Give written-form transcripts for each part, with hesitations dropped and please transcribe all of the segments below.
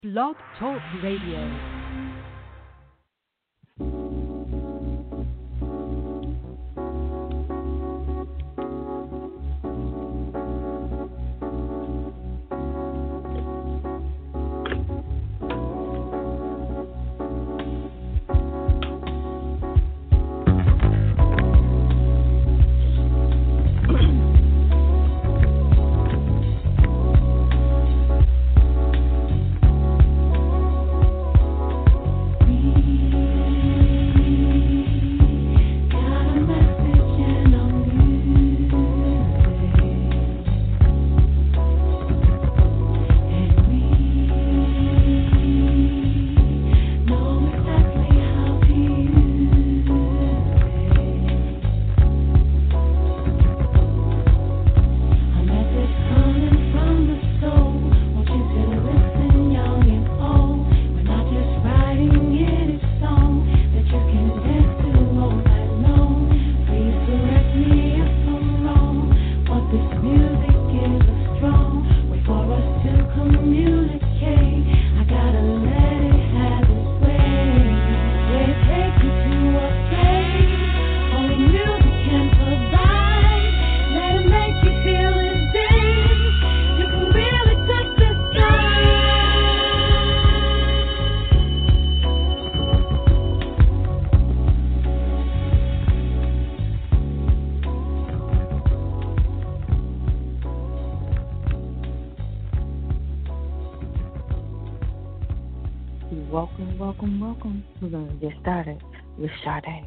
Blog Talk Radio. Welcome. We're going to get started with Sade.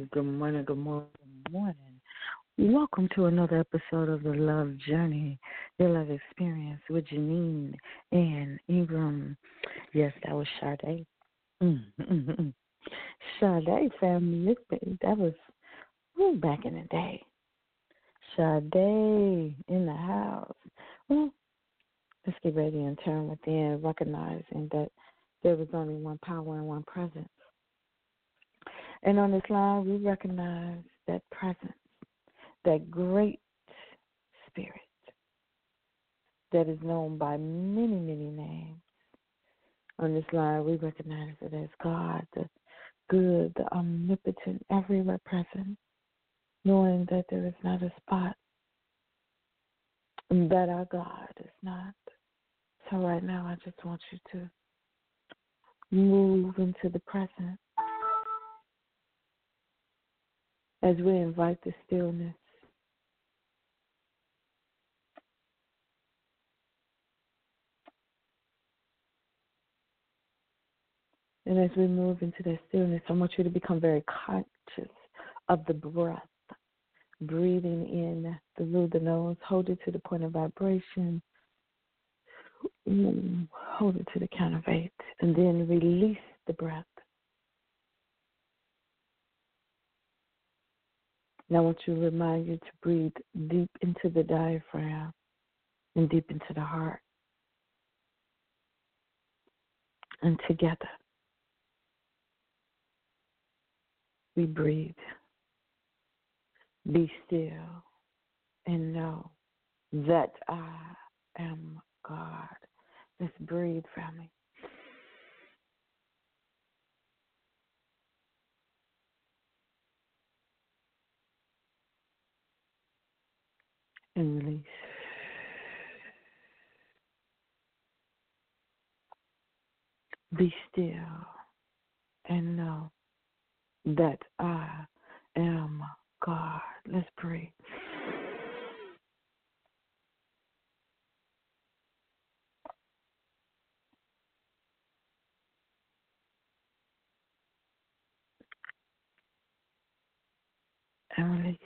Good morning, good morning, good morning. Welcome to another episode of The Love Journey, Your Love Experience with Janine and Ingram. Yes, that was Sade. Sade, family, that was back in the day. Sade in the house. Well, let's get ready and turn within, recognizing that there was only one power and one presence. And on this line, we recognize that presence, that great spirit that is known by many, many names. On this line, we recognize it as God, the good, the omnipotent, everywhere present, knowing that there is not a spot that our God is not. So right now, I just want you to move into the present as we invite the stillness. And as we move into that stillness, I want you to become very conscious of the breath. Breathing in through the nose, hold it to the point of vibration. Hold it to the count of 8, and then release the breath. Now I want to remind you to breathe deep into the diaphragm and deep into the heart. And together, we breathe. Be still and know that I am God. Let's breathe, family. And release. Be still and know that I am God. Let's pray. And release.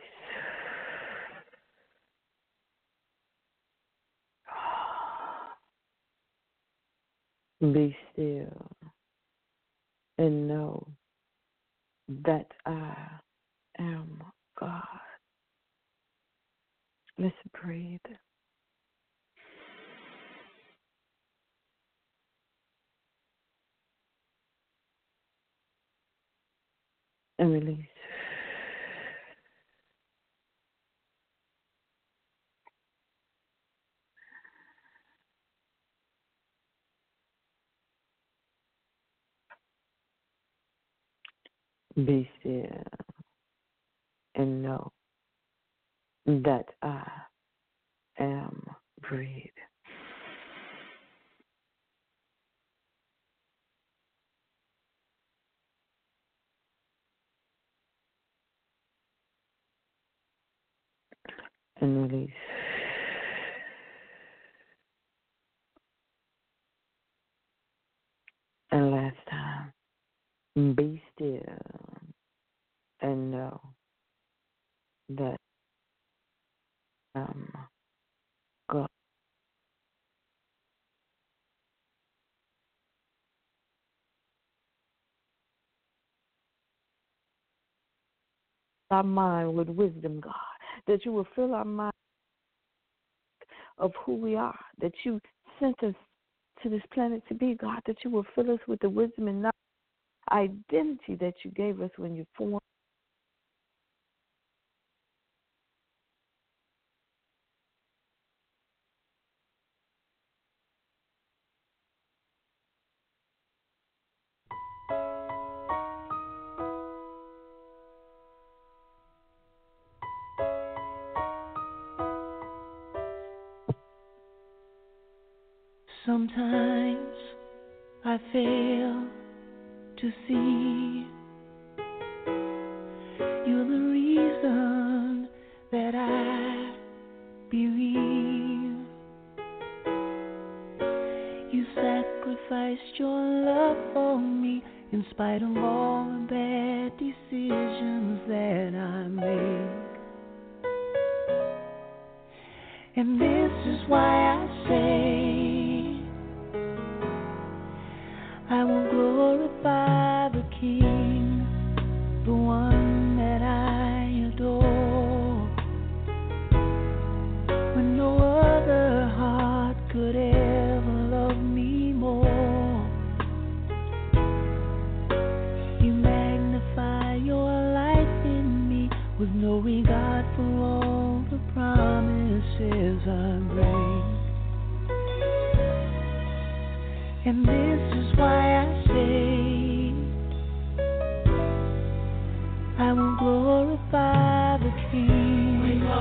Be still and know that I am God. Let's breathe. And release. Be still and know that I am breathe. And release. And last time, be still and know that I am God. Our mind with wisdom, God, that you will fill our mind of who we are, that you sent us to this planet to be, God, that you will fill us with the wisdom and knowledge, identity that you gave us when you formed. Sometimes I fail to see you're the reason that I believe you sacrificed sacrificed your love for me in spite of all the bad decisions that I made. And this is why I say I will glorify the King, the one that I adore. When no other heart could ever love me more, you magnify your life in me with no regard for all the promises I break. And this is why I say I will glorify the King.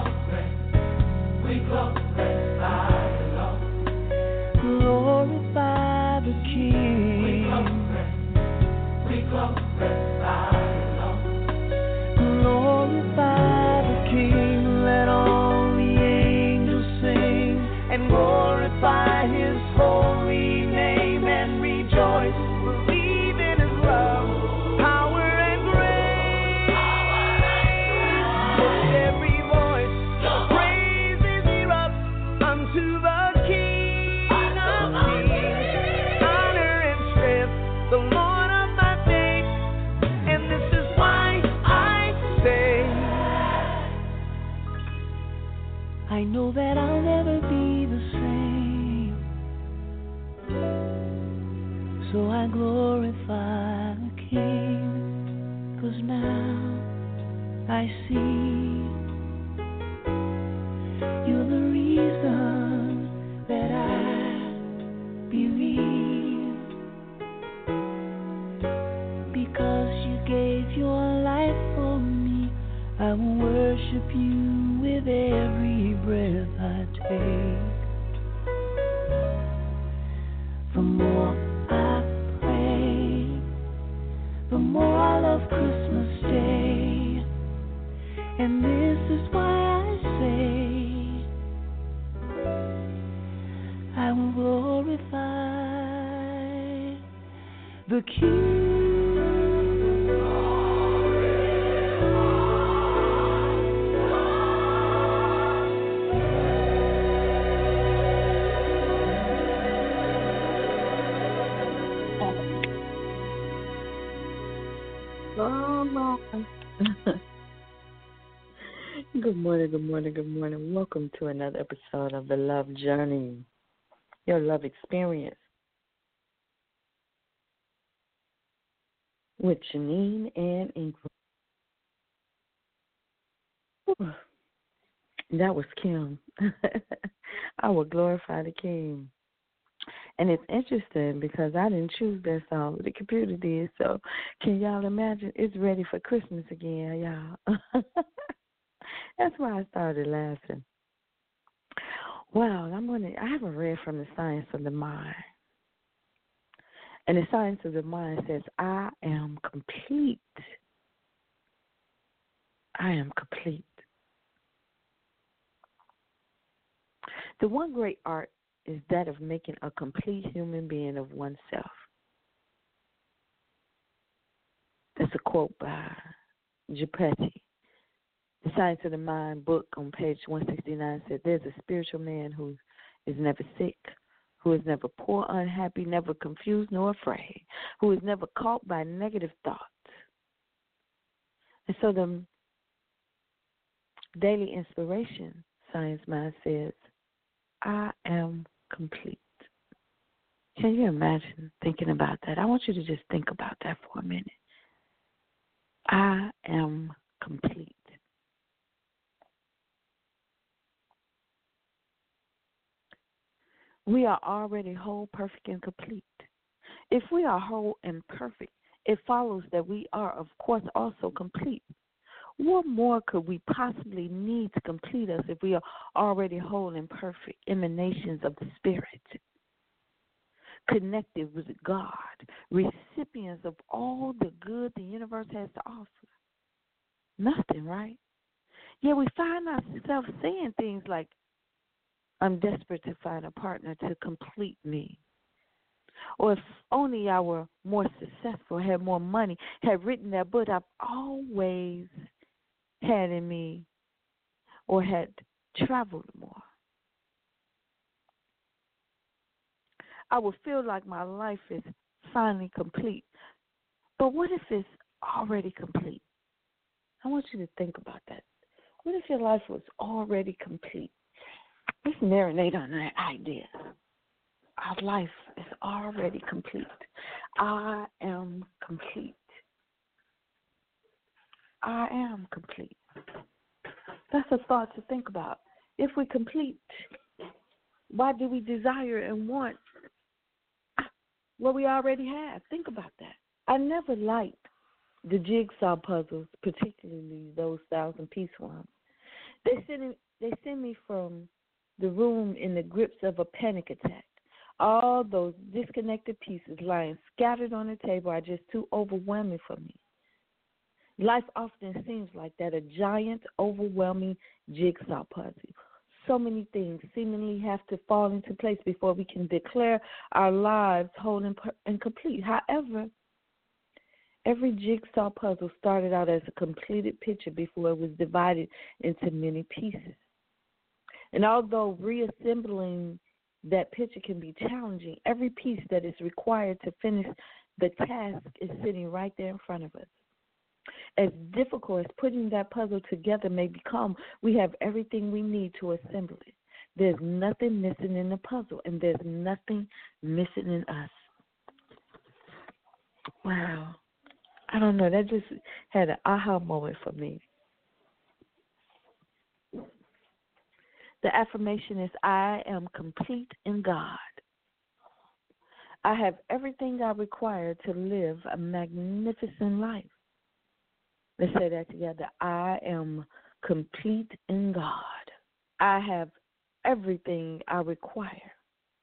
We glorify the Lord. Glorify the King. We glorify the Lord. Glorify the King. Let all the angels sing and glorify His holy name and rejoice. Believe in His love, power and grace. Lift every voice, praises erupt unto the King of Kings. Honor and strength, the Lord of my faith. And this is why I say I know that I'll never be the same. So I glorify the King, 'cause now I see you're the reason that I believe. Because you gave your life for me, I will worship you with every breath I take. The more I pray, the more I love Christmas Day. And this is why I say I will glorify the King. Good morning, good morning, good morning. Welcome to another episode of The Love Journey, your love experience with Janine and Ingrid. Whew. That was Kim. I will glorify the King. And it's interesting because I didn't choose that song, the computer did. So can y'all imagine? It's ready for Christmas again, y'all. That's why I started laughing. Wow, I haven't read from the Science of the Mind. And the Science of the Mind says, I am complete. I am complete. The one great art is that of making a complete human being of oneself. That's a quote by Gepetti. The Science of the Mind book on page 169 said, there's a spiritual man who is never sick, who is never poor, unhappy, never confused nor afraid, who is never caught by negative thoughts. And so the daily inspiration, Science Mind says, I am complete. Can you imagine thinking about that? I want you to just think about that for a minute. I am complete. We are already whole, perfect, and complete. If we are whole and perfect, it follows that we are, of course, also complete. What more could we possibly need to complete us if we are already whole and perfect, emanations of the Spirit, connected with God, recipients of all the good the universe has to offer? Nothing, right? Yet we find ourselves saying things like, I'm desperate to find a partner to complete me. Or if only I were more successful, had more money, had written that book I've always had in me, or had traveled more. I would feel like my life is finally complete. But what if it's already complete? I want you to think about that. What if your life was already complete? Let's marinate on that idea. Our life is already complete. I am complete. I am complete. That's a thought to think about. If we're complete, why do we desire and want what we already have? Think about that. I never liked the jigsaw puzzles, particularly those 1,000-piece ones. They send me from the room in the grips of a panic attack. All those disconnected pieces lying scattered on the table are just too overwhelming for me. Life often seems like that, a giant, overwhelming jigsaw puzzle. So many things seemingly have to fall into place before we can declare our lives whole and complete. However, every jigsaw puzzle started out as a completed picture before it was divided into many pieces. And although reassembling that picture can be challenging, every piece that is required to finish the task is sitting right there in front of us. As difficult as putting that puzzle together may become, we have everything we need to assemble it. There's nothing missing in the puzzle, and there's nothing missing in us. Wow. I don't know. That just had an aha moment for me. The affirmation is, I am complete in God. I have everything I require to live a magnificent life. Let's say that together. I am complete in God. I have everything I require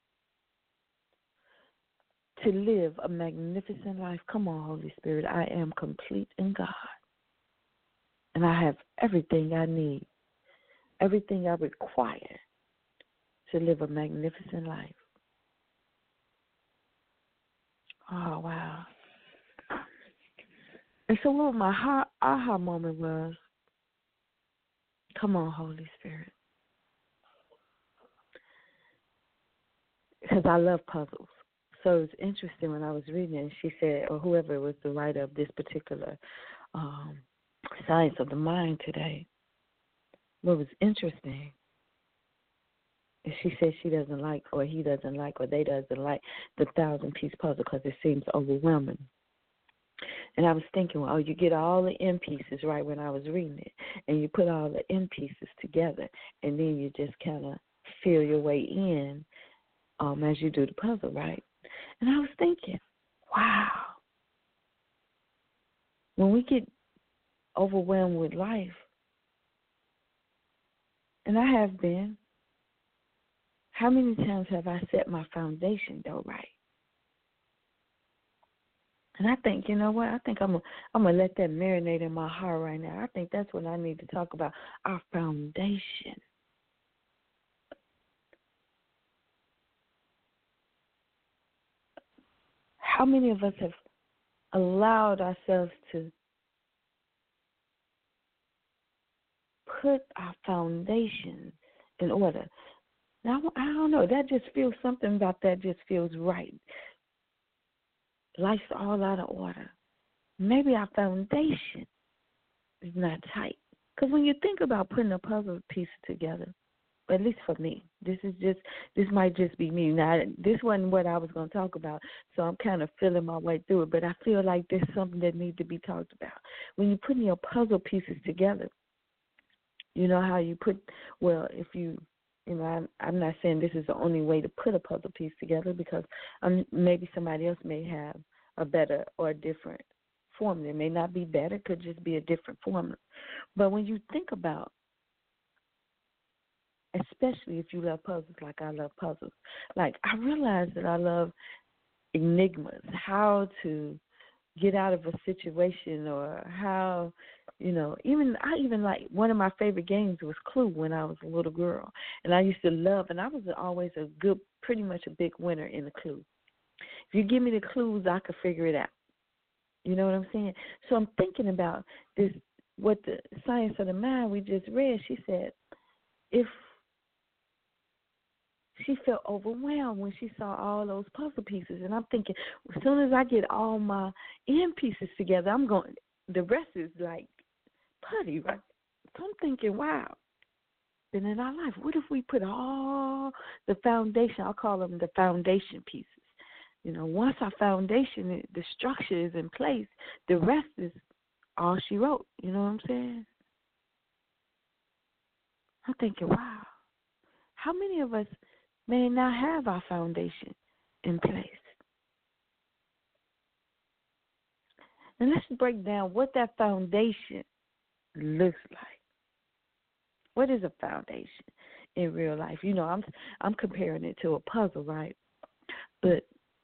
to live a magnificent life. Come on, Holy Spirit. I am complete in God. And I have everything I need, everything I require to live a magnificent life. Oh, wow. And so what my aha moment was, come on, Holy Spirit. Because I love puzzles. So it's interesting when I was reading it, she said, or whoever was the writer of this particular Science of the Mind today, what was interesting is she said she doesn't like, or he doesn't like, or they doesn't like the 1,000-piece puzzle because it seems overwhelming. And I was thinking, well, you get all the end pieces right when I was reading it, and you put all the end pieces together, and then you just kind of feel your way in as you do the puzzle, right? And I was thinking, wow, when we get overwhelmed with life, and I have been, how many times have I set my foundation, though, right? And I think, you know what, I think I'm gonna let that marinate in my heart right now. I think that's what I need to talk about, our foundation. How many of us have allowed ourselves to put our foundation in order? Now, I don't know. That just feels, something about that just feels right. Life's all out of order. Maybe our foundation is not tight. Because when you think about putting a puzzle piece together, at least for me, this might just be me. Now, this wasn't what I was going to talk about, so I'm kind of feeling my way through it, but I feel like there's something that needs to be talked about. When you're putting your puzzle pieces together, you know how you put, well, if you know, I'm not saying this is the only way to put a puzzle piece together, because maybe somebody else may have a better or a different formula. It may not be better, it could just be a different formula. But when you think about, especially if you love puzzles like I love puzzles, like I realize that I love enigmas, how to get out of a situation, or how, you know, I even like, one of my favorite games was Clue when I was a little girl. And I used to love, and I was always pretty much a big winner in the Clue. If you give me the clues, I could figure it out. You know what I'm saying? So I'm thinking about this, what the Science of the Mind we just read. She said if she felt overwhelmed when she saw all those puzzle pieces. And I'm thinking, as soon as I get all my end pieces together, the rest is like putty, right? So I'm thinking, wow. Then in our life, what if we put all the foundation, I'll call them the foundation pieces. You know, once our foundation, the structure is in place, the rest is all she wrote. You know what I'm saying? I'm thinking, wow, how many of us may not have our foundation in place? And let's break down what that foundation looks like. What is a foundation in real life? You know, I'm comparing it to a puzzle, right? But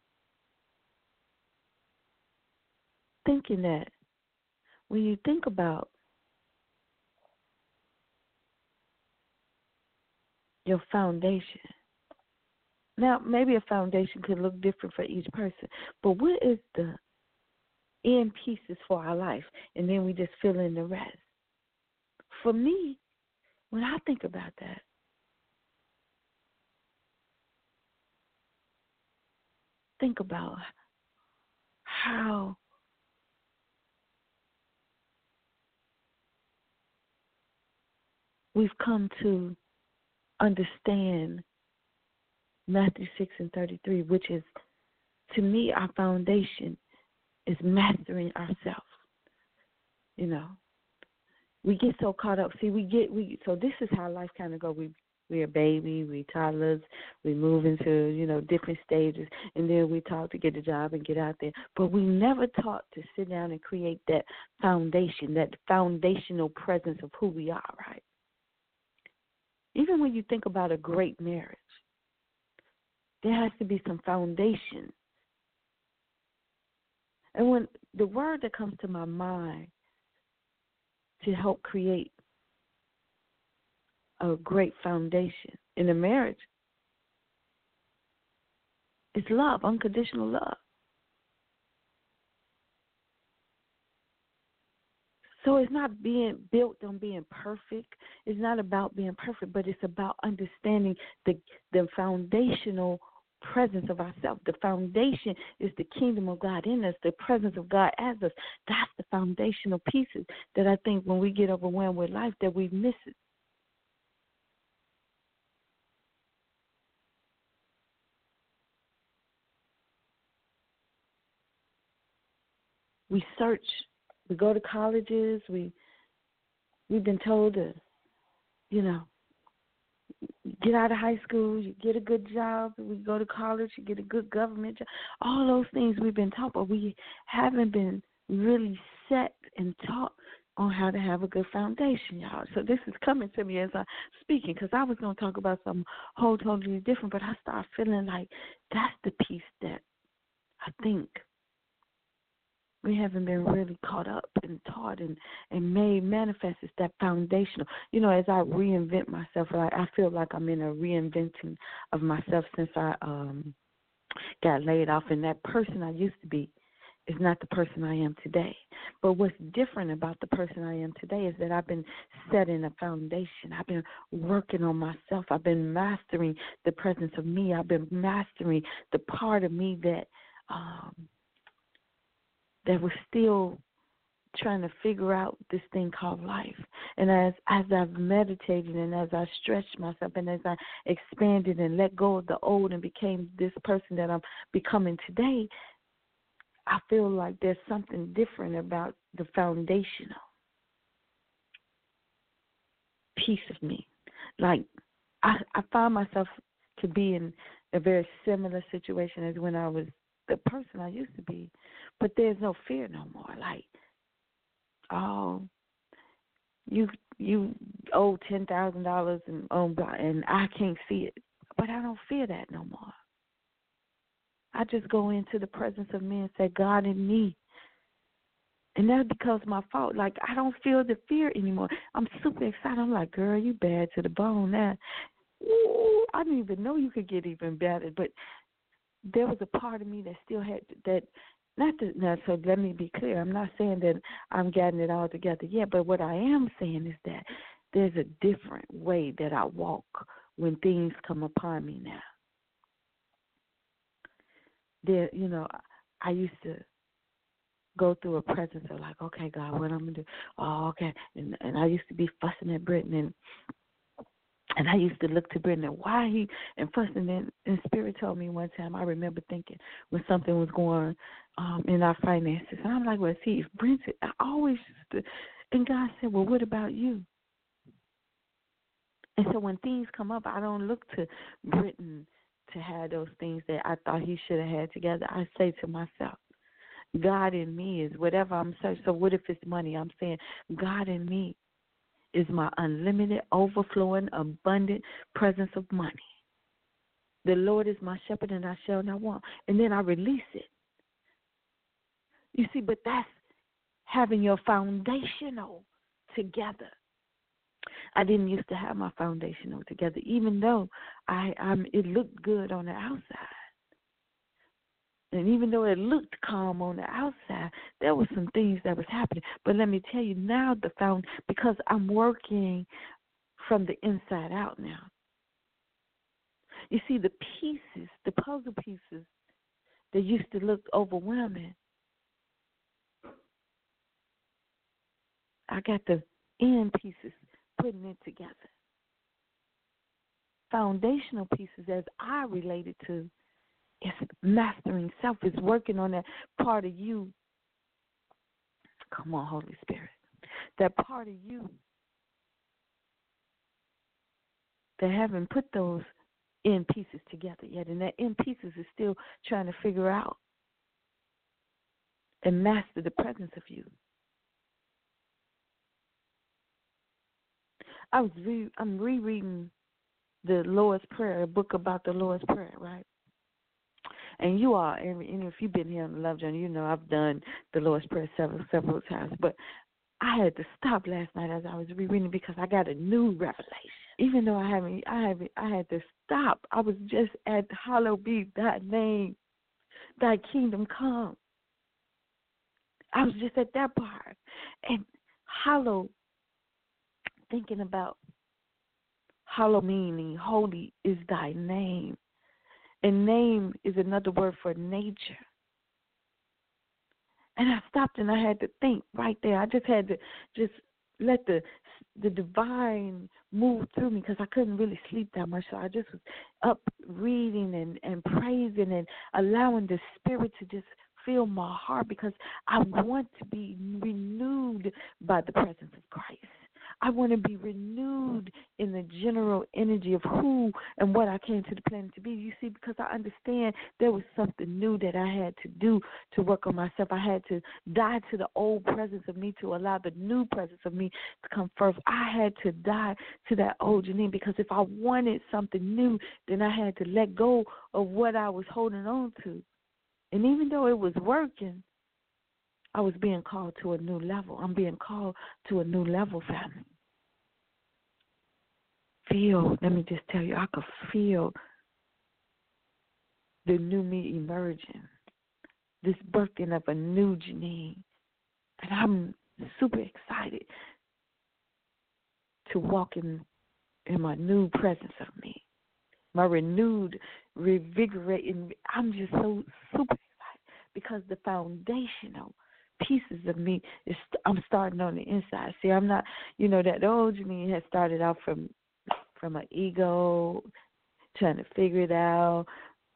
thinking that when you think about your foundation, now maybe a foundation could look different for each person, but what is the end pieces for our life? And then we just fill in the rest. For me, when I think about that, think about how we've come to understand Matthew 6:33, which is, to me, our foundation is mastering ourselves. You know, we get so caught up. See, so this is how life kind of go. We're a baby, we toddlers, we move into, you know, different stages, and then we taught to get a job and get out there. But we never taught to sit down and create that foundation, that foundational presence of who we are, right? Even when you think about a great marriage, there has to be some foundation. And when the word that comes to my mind to help create a great foundation in a marriage is love, unconditional love. So it's not being built on being perfect. It's not about being perfect, but it's about understanding the foundational presence of ourselves. The foundation is the kingdom of God in us, the presence of God as us. That's the foundational pieces that I think when we get overwhelmed with life that we miss it. We search. We go to colleges. We've been told to, you know, get out of high school, you get a good job. We go to college, you get a good government job. All those things we've been taught, but we haven't been really set and taught on how to have a good foundation, y'all. So this is coming to me as I'm speaking, because I was going to talk about something whole totally different, but I start feeling like that's the piece that I think we haven't been really caught up and taught and made manifest. Is that foundational. You know, as I reinvent myself, I feel like I'm in a reinventing of myself since I got laid off. And that person I used to be is not the person I am today. But what's different about the person I am today is that I've been setting a foundation. I've been working on myself. I've been mastering the presence of me. I've been mastering the part of me that was still trying to figure out this thing called life. And as I've meditated and as I stretched myself and as I expanded and let go of the old and became this person that I'm becoming today, I feel like there's something different about the foundational piece of me. Like I find myself to be in a very similar situation as when I was the person I used to be, but there's no fear no more. Like, oh, you owe $10,000 and I can't see it, but I don't fear that no more. I just go into the presence of me and say, God in me. And that becomes my fault. Like, I don't feel the fear anymore. I'm super excited. I'm like, girl, you bad to the bone now. Ooh, I didn't even know you could get even better. But there was a part of me that still had that. Not to, now, so let me be clear. I'm not saying that I'm getting it all together yet, but what I am saying is that there's a different way that I walk when things come upon me now. There, I used to go through a presence of like, okay, God, what I'm gonna do? Oh, okay, and I used to be fussing at Brittany, and I used to look to Brittany, why he and fussing. And Spirit told me one time. I remember thinking when something was going in our finances, and I'm like, well, see, if Brittany, I always used to, and God said, well, what about you? And so when things come up, I don't look to Britain to have those things that I thought he should have had together. I say to myself, God in me is whatever I'm searching. So what if it's money? I'm saying God in me is my unlimited, overflowing, abundant presence of money. The Lord is my shepherd and I shall not want. And then I release it. You see, but that's having your foundational together. I didn't used to have my foundational together, even though it looked good on the outside. And even though it looked calm on the outside, there were some things that was happening. But let me tell you now, because I'm working from the inside out now. You see, the pieces, the puzzle pieces that used to look overwhelming, I got the end pieces putting it together. Foundational pieces, as I related to, is mastering self, is working on that part of you. Come on, Holy Spirit. That part of you that haven't put those end pieces together yet. And that end pieces is still trying to figure out and master the presence of you. I'm rereading the Lord's Prayer, a book about the Lord's Prayer, right? And you all, and if you've been here on the Love Journey, you know I've done the Lord's Prayer several times. But I had to stop last night as I was rereading because I got a new revelation. Even though I had to stop. I was just at hallowed be thy name, thy kingdom come. I was just at that part. And hallowed, thinking about hallow meaning, holy is thy name. And name is another word for nature. And I stopped and I had to think right there. I just had to just let the divine move through me because I couldn't really sleep that much. So I just was up reading and praising and allowing the Spirit to just fill my heart because I want to be renewed by the presence of Christ. I want to be renewed in the general energy of who and what I came to the planet to be. You see, because I understand there was something new that I had to do to work on myself. I had to die to the old presence of me to allow the new presence of me to come first. I had to die to that old Janine because if I wanted something new, then I had to let go of what I was holding on to. And even though it was working, I was being called to a new level. I'm being called to a new level, family. Let me just tell you, I could feel the new me emerging, this birthing of a new Janine. And I'm super excited to walk in my new presence of me, my renewed, revigorating. I'm just so super excited because the foundational pieces of me I'm starting on the inside. See, I'm not, that old Janine had started out from an ego, trying to figure it out.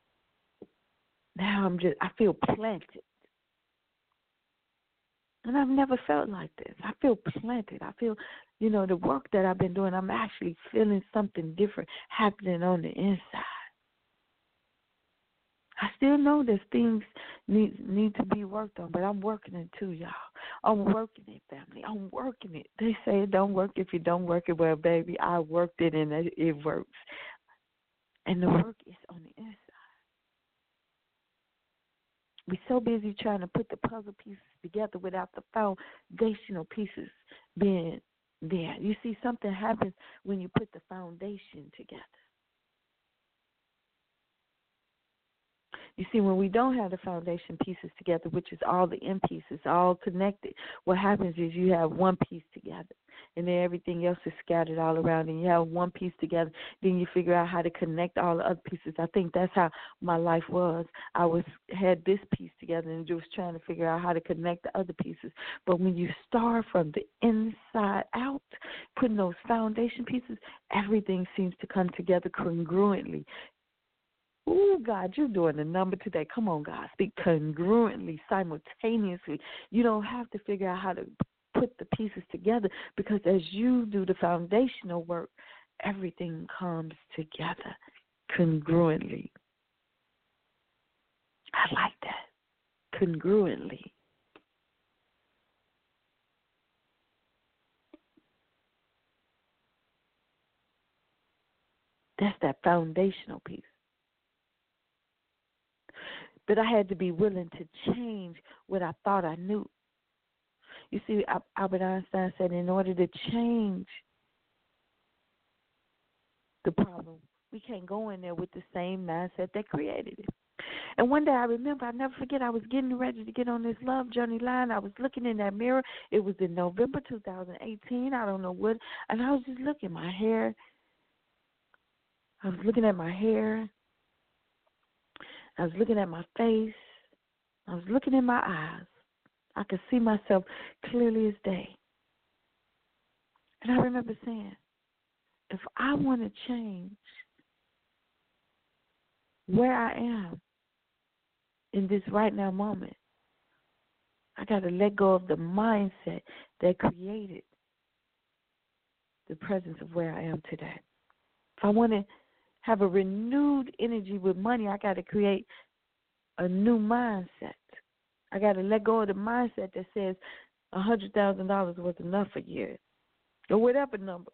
Now I feel planted. And I've never felt like this. I feel planted. I feel, the work that I've been doing, I'm actually feeling something different happening on the inside. I still know there's things need to be worked on, but I'm working it too, y'all. I'm working it, family. I'm working it. They say it don't work if you don't work it. Well, baby, I worked it and it works. And the work is on the inside. We're so busy trying to put the puzzle pieces together without the foundational pieces being there. You see, something happens when you put the foundation together. You see, when we don't have the foundation pieces together, which is all the end pieces, all connected, what happens is you have one piece together, and then everything else is scattered all around, and you have one piece together. Then you figure out how to connect all the other pieces. I think that's how my life was. Had this piece together and just trying to figure out how to connect the other pieces. But when you start from the inside out, putting those foundation pieces, everything seems to come together congruently. Oh, God, you're doing the number today. Come on, God. Speak congruently, simultaneously. You don't have to figure out how to put the pieces together, because as you do the foundational work, everything comes together congruently. I like that. Congruently. That's that foundational piece. But I had to be willing to change what I thought I knew. You see, Albert Einstein said in order to change the problem, we can't go in there with the same mindset that created it. And one day I remember, I'll never forget, I was getting ready to get on this Love Journey line. I was looking in that mirror. It was in November 2018. I don't know what. And I was just looking at my hair. I was looking at my hair. I was looking at my face. I was looking in my eyes. I could see myself clearly as day. And I remember saying, if I want to change where I am in this right now moment, I got to let go of the mindset that created the presence of where I am today. If I want to have a renewed energy with money, I got to create a new mindset. I got to let go of the mindset that says $100,000 was enough a year, or whatever number.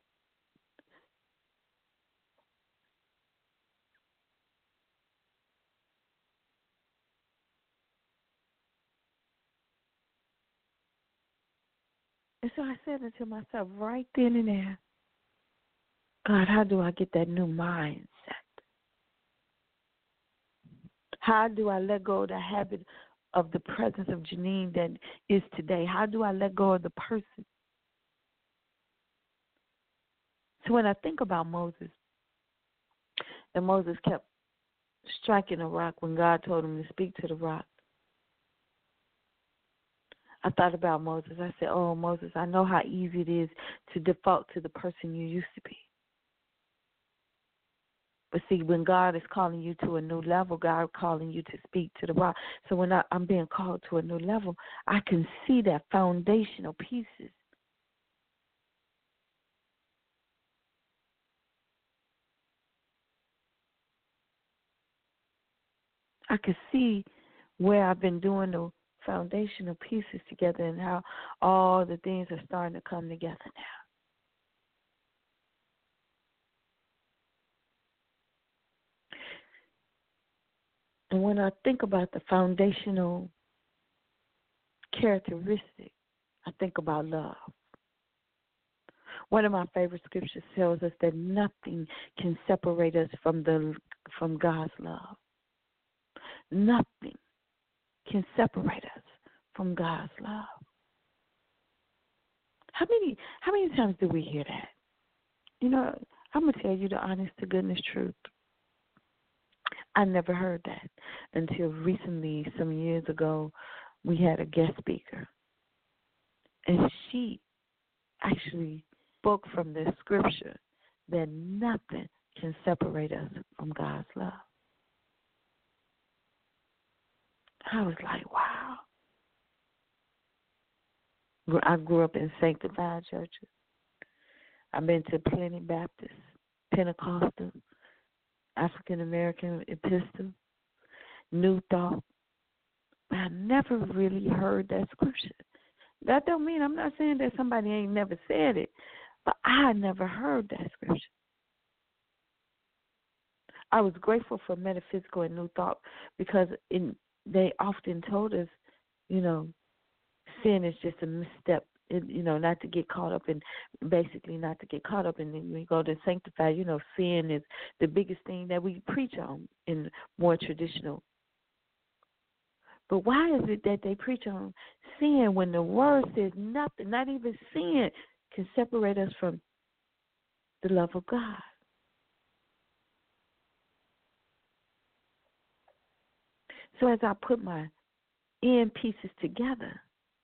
And so I said to myself right then and there, God, how do I get that new mindset? How do I let go of the habit of the presence of Janine that is today? How do I let go of the person? So when I think about Moses, and Moses kept striking a rock when God told him to speak to the rock, I thought about Moses. I said, oh, Moses, I know how easy it is to default to the person you used to be. But see, when God is calling you to a new level, God is calling you to speak to the rock. So when I'm being called to a new level, I can see that foundational pieces. I can see where I've been doing the foundational pieces together and how all the things are starting to come together now. And when I think about the foundational characteristic, I think about love. One of my favorite scriptures tells us that nothing can separate us from God's love. Nothing can separate us from God's love. How many times do we hear that? You know, I'm going to tell you the honest to goodness truth. I never heard that until recently, some years ago, we had a guest speaker. And she actually spoke from the scripture that nothing can separate us from God's love. I was like, wow. I grew up in sanctified churches. I've been to plenty Baptist, Pentecostal, African American Epistle, New Thought. But I never really heard that scripture. That don't mean, I'm not saying that somebody ain't never said it, but I never heard that scripture. I was grateful for Metaphysical and New Thought because they often told us, you know, sin is just a misstep, you know, not to get caught up in, basically not to get caught up in. When we go to sanctify, you know, sin is the biggest thing that we preach on in more traditional But why is it that they preach on sin when the word says nothing, not even sin, can separate us from the love of God? So as I put my end pieces together,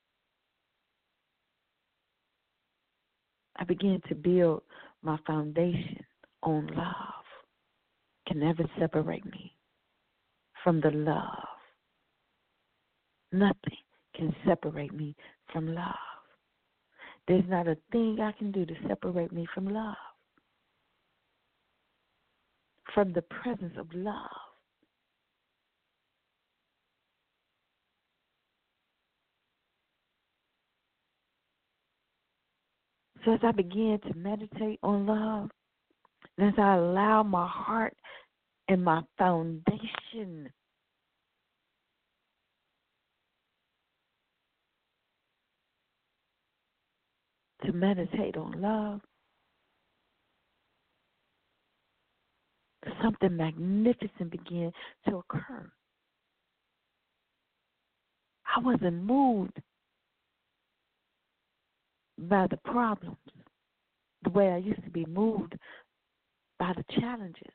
I began to build my foundation on love. Can never separate me from the love. Nothing can separate me from love. There's not a thing I can do to separate me from love, from the presence of love. So as I began to meditate on love, and as I allow my heart and my foundation to meditate on love, something magnificent began to occur. I wasn't moved by the problems the way I used to be moved by the challenges.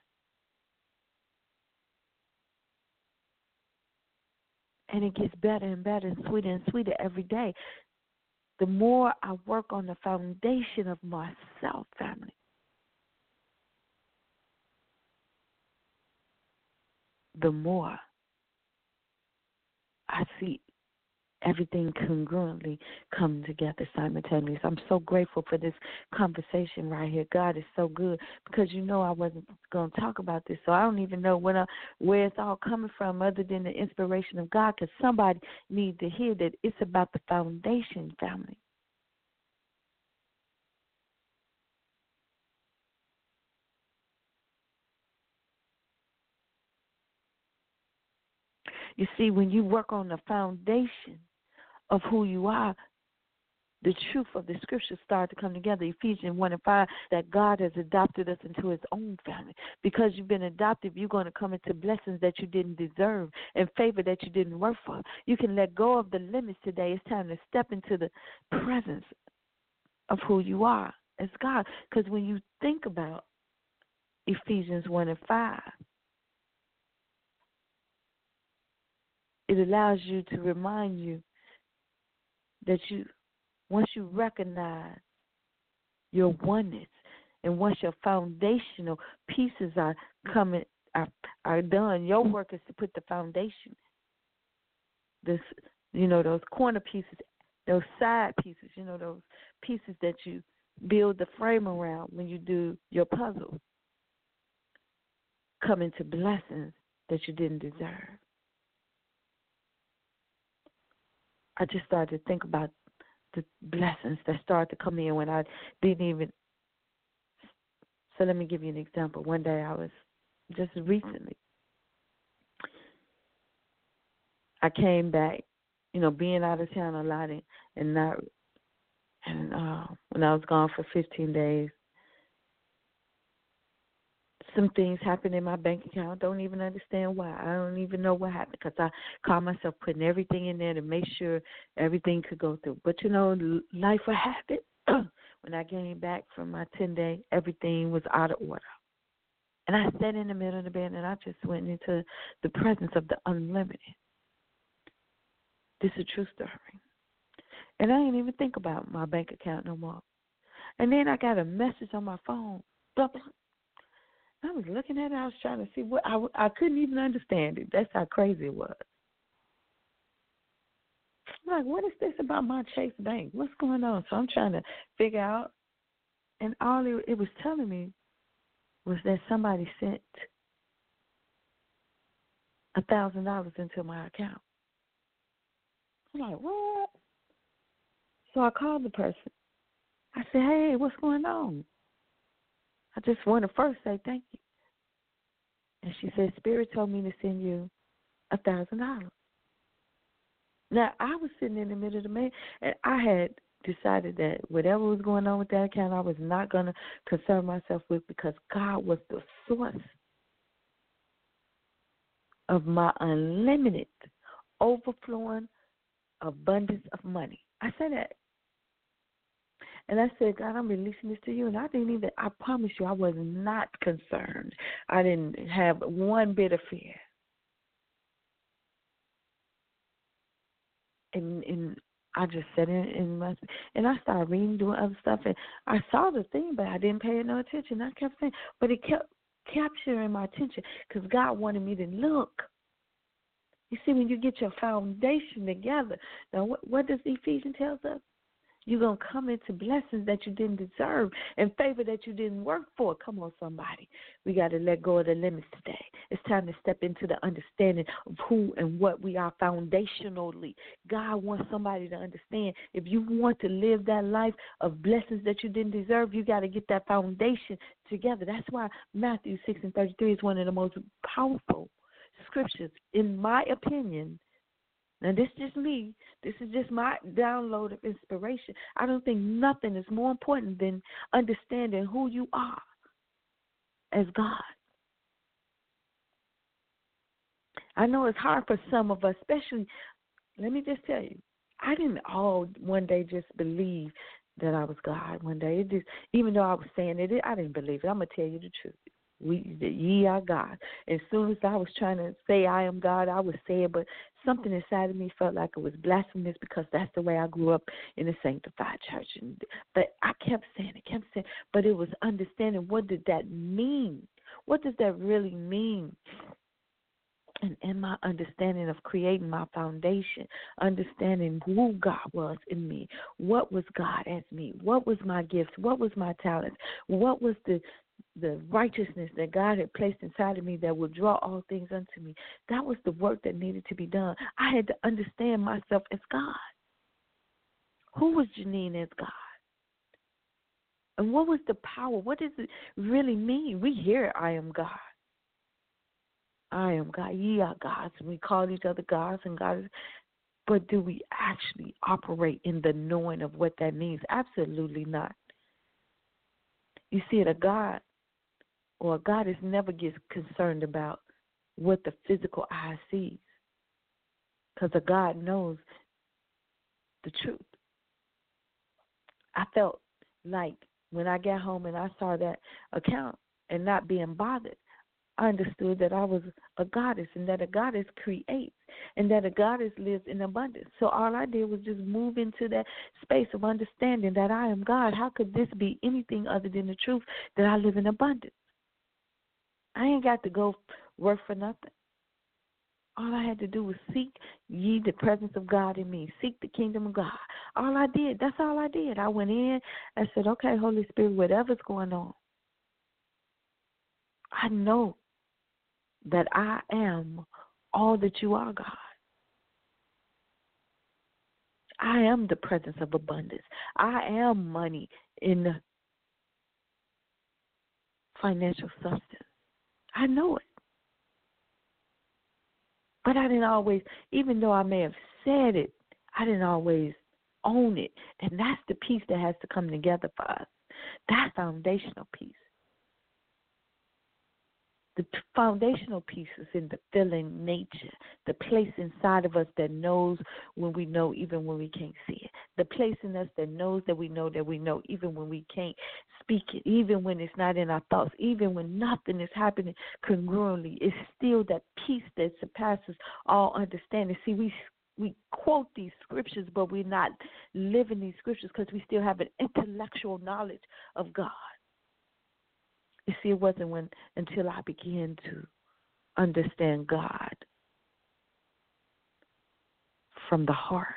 And it gets better and better and sweeter every day. The more I work on the foundation of myself, family, the more I see everything congruently come together simultaneously. So I'm so grateful for this conversation right here. God is so good, because I wasn't going to talk about this, so I don't even know where it's all coming from other than the inspiration of God, because somebody needs to hear that it's about the foundation, family. You see, when you work on the foundation of who you are, the truth of the scriptures start to come together. Ephesians 1:5, that God has adopted us into his own family. Because you've been adopted, you're going to come into blessings that you didn't deserve and favor that you didn't work for. You can let go of the limits today. It's time to step into the presence of who you are as God. Because when you think about Ephesians 1:5, it allows you to remind you that once you recognize your oneness, and once your foundational pieces are done, your work is to put the foundation. Those corner pieces, those side pieces, those pieces that you build the frame around when you do your puzzle, come into blessings that you didn't deserve. I just started to think about the blessings that started to come in when I didn't even. So let me give you an example. One day I was just recently, I came back, being out of town a lot and when I was gone for 15 days, some things happened in my bank account. Don't even understand why. I don't even know what happened, because I caught myself putting everything in there to make sure everything could go through. But, life will happen. When I came back from my 10-day, everything was out of order. And I sat in the middle of the bed, and I just went into the presence of the unlimited. This is a true story. And I didn't even think about my bank account no more. And then I got a message on my phone. Blah, blah. I was looking at it. I was trying to see what I couldn't even understand it. That's how crazy it was. I'm like, what is this about my Chase Bank? What's going on? So I'm trying to figure out. And all it was telling me was that somebody sent $1,000 into my account. I'm like, what? So I called the person. I said, hey, what's going on? I just want to first say thank you. And she said, Spirit told me to send you $1,000. Now, I was sitting in the middle of the mail, and I had decided that whatever was going on with that account, I was not going to concern myself with, because God was the source of my unlimited overflowing abundance of money. I said that. And I said, God, I'm releasing this to you. And I promise you, I was not concerned. I didn't have one bit of fear. And I just said it and I started reading, doing other stuff. And I saw the thing, but I didn't pay no attention. I kept saying, but it kept capturing my attention because God wanted me to look. You see, when you get your foundation together, now what does Ephesians tell us? You're going to come into blessings that you didn't deserve and favor that you didn't work for. Come on, somebody. We got to let go of the limits today. It's time to step into the understanding of who and what we are foundationally. God wants somebody to understand if you want to live that life of blessings that you didn't deserve, you got to get that foundation together. That's why Matthew 6:33 is one of the most powerful scriptures, in my opinion. Now, this is just me. This is just my download of inspiration. I don't think nothing is more important than understanding who you are as God. I know it's hard for some of us, especially, let me just tell you, I didn't all one day just believe that I was God one day. It just, even though I was saying it, I didn't believe it. I'm going to tell you the truth. Ye are God. As soon as I was trying to say I am God, I would say it, but something inside of me felt like it was blasphemous because that's the way I grew up in a sanctified church. But I kept saying it, but it was understanding, what did that mean? What does that really mean? And in my understanding of creating my foundation, understanding who God was in me, what was God as me, what was my gifts, what was my talents, what was the righteousness that God had placed inside of me that would draw all things unto me. That was the work that needed to be done. I had to understand myself as God. Who was Janine as God? And what was the power? What does it really mean? We hear I am God. I am God. Ye are gods. And we call each other gods and gods. But do we actually operate in the knowing of what that means? Absolutely not. You see, a God or a goddess never gets concerned about what the physical eye sees, because a God knows the truth. I felt like when I got home and I saw that account and not being bothered, I understood that I was a goddess and that a goddess creates and that a goddess lives in abundance. So all I did was just move into that space of understanding that I am God. How could this be anything other than the truth that I live in abundance? I ain't got to go work for nothing. All I had to do was seek ye the presence of God in me, seek the kingdom of God. All I did, that's all I did. I went in and said, okay, Holy Spirit, whatever's going on, I know that I am all that you are, God. I am the presence of abundance. I am money in financial substance. I know it. But I didn't always, even though I may have said it, I didn't always own it. And that's the piece that has to come together for us. That foundational piece. The foundational piece is in the feeling nature, the place inside of us that knows when we know even when we can't see it, the place in us that knows that we know even when we can't speak it, even when it's not in our thoughts, even when nothing is happening congruently. It's still that peace that surpasses all understanding. See, we quote these scriptures, but we're not living these scriptures because we still have an intellectual knowledge of God. You see, it wasn't until I began to understand God from the heart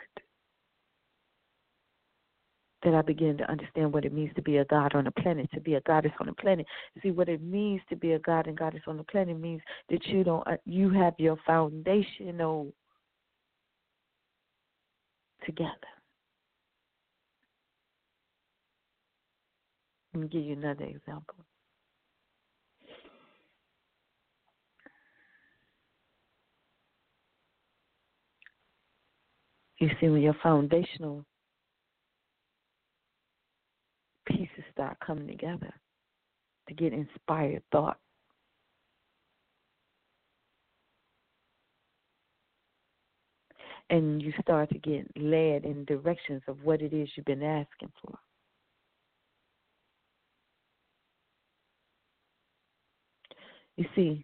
that I began to understand what it means to be a God on a planet, to be a goddess on a planet. See, what it means to be a God and goddess on the planet means that you have your foundational together. Let me give you another example. You see, when your foundational pieces start coming together to get inspired thought, and you start to get led in directions of what it is you've been asking for. You see,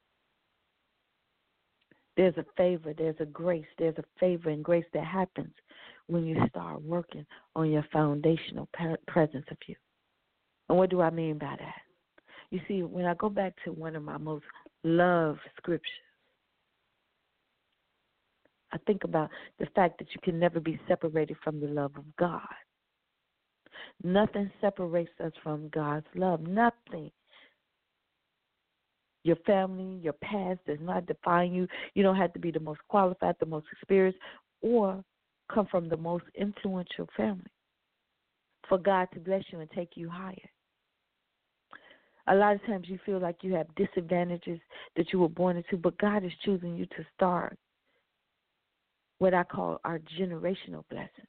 there's a favor, there's a grace, there's a favor and grace that happens when you start working on your foundational presence of you. And what do I mean by that? You see, when I go back to one of my most loved scriptures, I think about the fact that you can never be separated from the love of God. Nothing separates us from God's love. Nothing. Your family, your past does not define you. You don't have to be the most qualified, the most experienced, or come from the most influential family for God to bless you and take you higher. A lot of times you feel like you have disadvantages that you were born into, but God is choosing you to start what I call our generational blessings.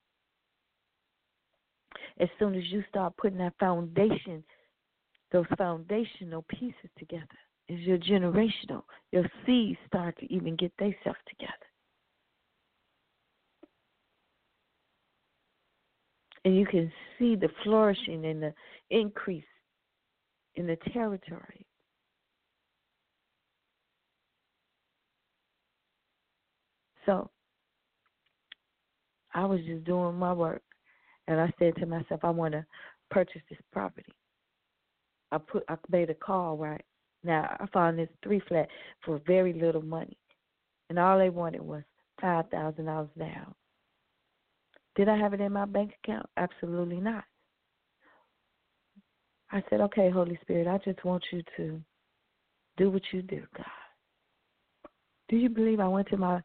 As soon as you start putting that foundation, those foundational pieces together, is your generational. Your seeds start to even get themselves together. And you can see the flourishing and the increase in the territory. So I was just doing my work, and I said to myself, I want to purchase this property. I made a call right now. I found this 3-flat for very little money, and all they wanted was $5,000 down. Did I have it in my bank account? Absolutely not. I said, okay, Holy Spirit, I just want you to do what you do, God. Do you believe I went to my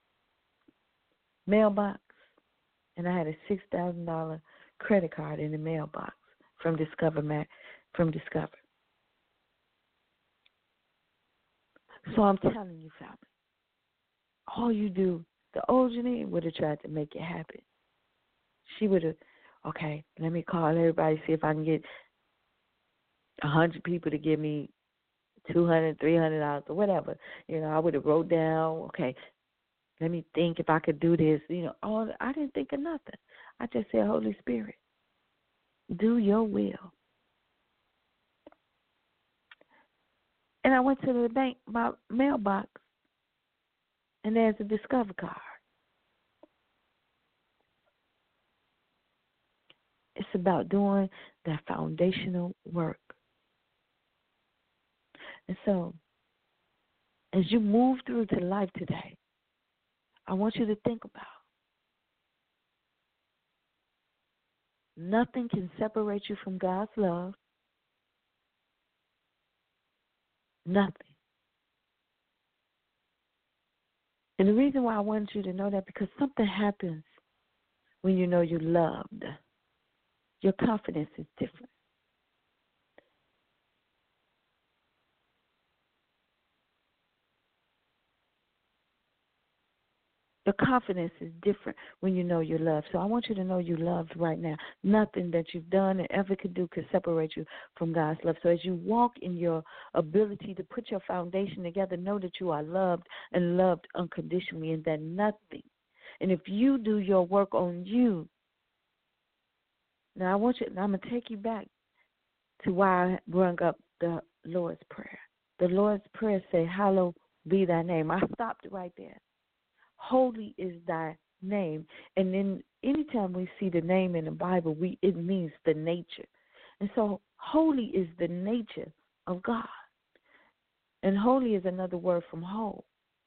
mailbox and I had a $6,000 credit card in the mailbox from Discover. So I'm telling you, family, all you do, the old Janine would have tried to make it happen. She would have, okay, let me call everybody, see if I can get 100 people to give me $200, $300 or whatever. I would have wrote down, okay, let me think if I could do this. I didn't think of nothing. I just said, Holy Spirit, do your will. And I went to the bank, my mailbox, and there's a Discover card. It's about doing that foundational work. And so, as you move through to life today, I want you to think about nothing can separate you from God's love. Nothing. And the reason why I want you to know that, because something happens when you know you're loved. Your confidence is different. Your confidence is different when you know you're loved. So I want you to know you're loved right now. Nothing that you've done and ever could do could separate you from God's love. So as you walk in your ability to put your foundation together, know that you are loved and loved unconditionally, and that nothing. And if you do your work on you, now I'm going to take you back to why I brought up the Lord's Prayer. The Lord's Prayer says, hallowed be thy name. I stopped right there. Holy is thy name. And then anytime we see the name in the Bible, it means the nature. And so holy is the nature of God. And holy is another word from whole.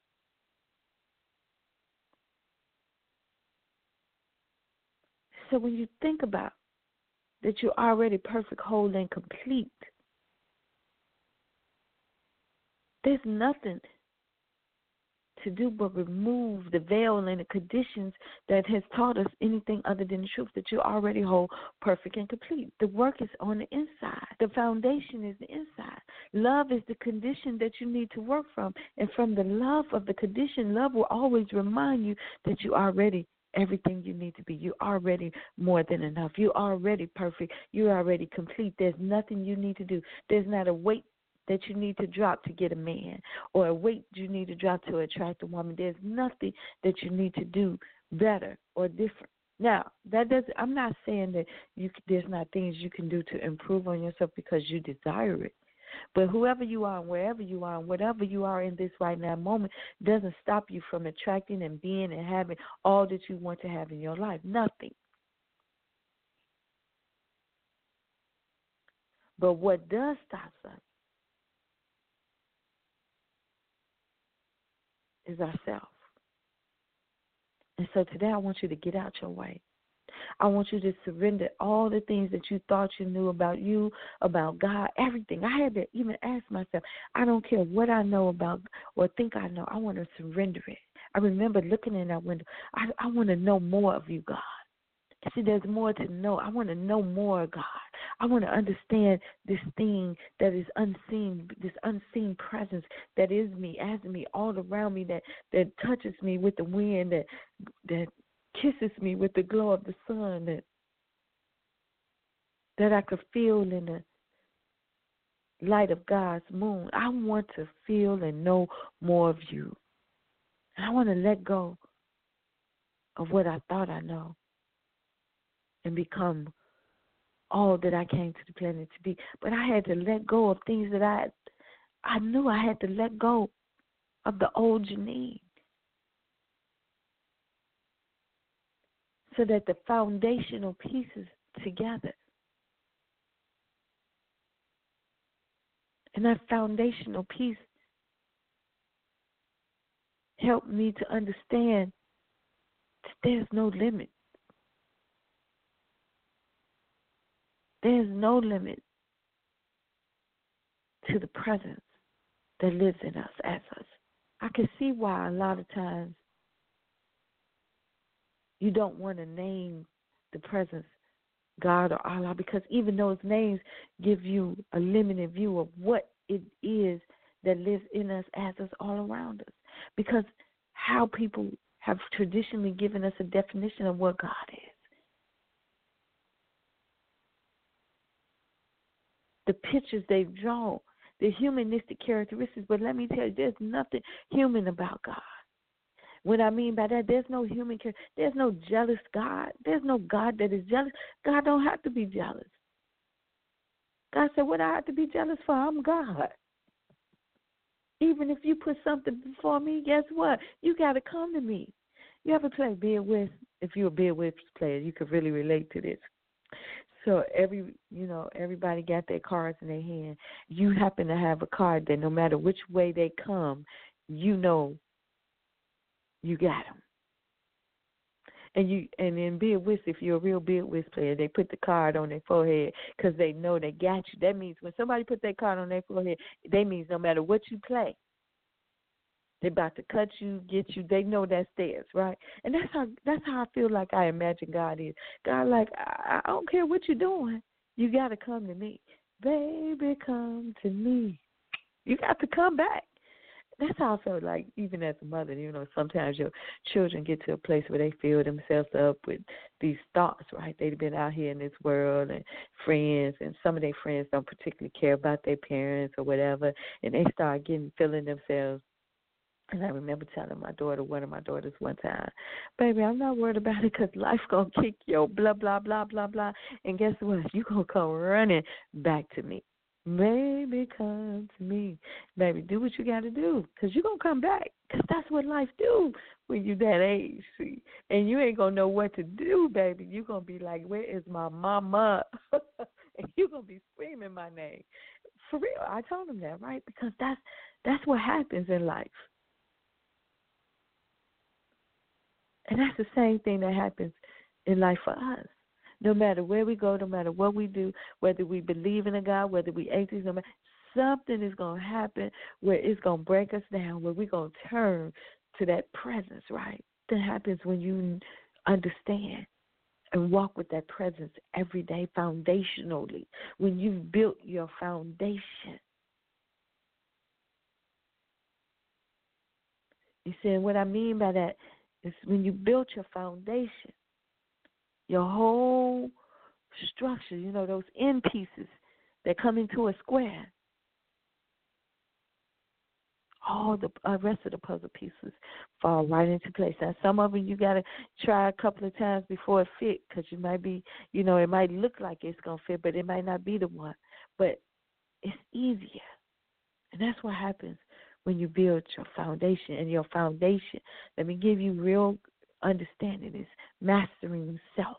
So when you think about that you're already perfect, whole, and complete, there's nothing to do but remove the veil and the conditions that has taught us anything other than the truth, that you're already whole, perfect, and complete. The work is on the inside. The foundation is the inside. Love is the condition that you need to work from. And from the love of the condition, love will always remind you that you already everything you need to be. You're already more than enough. You're already perfect. You're already complete. There's nothing you need to do. There's not a weight that you need to drop to get a man, or a weight you need to drop to attract a woman. There's nothing that you need to do better or different. Now, that doesn't. I'm not saying that there's not things you can do to improve on yourself because you desire it. But whoever you are, and wherever you are, and whatever you are in this right now moment, doesn't stop you from attracting and being and having all that you want to have in your life. Nothing. But what does stop us is ourselves. And so today I want you to get out your way. I want you to surrender all the things that you thought you, about God, everything. I had to even ask myself, I don't care what I know about or think I know. I want to surrender it. I remember looking in that window. I want to know more of you, God. See, there's more to know. I want to know more, God. I want to understand this thing that is unseen, this unseen presence that is me, as me, all around me, that touches me with the wind, that kisses me with the glow of the sun, that I could feel in the light of God's moon. I want to feel and know more of you. And I want to let go of what I thought I know and become all that I came to the planet to be. But I had to let go of things that I knew. I had to let go of the old Janine so that the foundational pieces together. And that foundational piece helped me to understand that there's no limit. There's no limit to the presence that lives in us as us. I can see why a lot of times you don't want to name the presence God or Allah, because even those names give you a limited view of what it is that lives in us as us all around us. Because how people have traditionally given us a definition of what God is. The pictures they've drawn, the humanistic characteristics, but let me tell you, there's nothing human about God. What I mean by that, there's no human character. There's no jealous God. There's no God that is jealous. God don't have to be jealous. God said, what I have to be jealous for? I'm God. Even if you put something before me, guess what? You got to come to me. You ever play Beard With? If you're a Beard With player, you could really relate to this. So everybody got their cards in their hand. You happen to have a card that no matter which way they come, you know you got them. And in Beard With, if you're a real Beard With player, they put the card on their forehead because they know they got you. That means when somebody put that card on their forehead, that means no matter what you play, they're about to cut you, get you. They know that's theirs, right? And that's how I feel like I imagine God is. God, like, I don't care what you're doing. You got to come to me. Baby, come to me. You got to come back. That's how I felt like, even as a mother, sometimes your children get to a place where they fill themselves up with these thoughts, right? They've been out here in this world and friends, and some of their friends don't particularly care about their parents or whatever, and they start feeling themselves. And I remember telling one of my daughters one time, baby, I'm not worried about it because life's going to kick your blah, blah, blah, blah, blah. And guess what? You're going to come running back to me. Baby, come to me. Baby, do what you got to do because you're going to come back, because that's what life do when you that age, see. And you ain't going to know what to do, baby. You're going to be like, where is my mama? And you're going to be screaming my name. For real, I told him that, right? Because that's what happens in life. And that's the same thing that happens in life for us. No matter where we go, no matter what we do, whether we believe in a God, whether we atheist, no matter, something is going to happen where it's going to break us down, where we're going to turn to that presence, right? That happens when you understand and walk with that presence every day foundationally, when you've built your foundation. You see, what I mean by that is when you built your foundation, your whole structure, those end pieces that come into a square, all the rest of the puzzle pieces fall right into place. Now, some of them you got to try a couple of times before it fit, because you might be, it might look like it's going to fit, but it might not be the one. But it's easier. And that's what happens when you build your foundation. And your foundation, let me give you real understanding, is mastering self.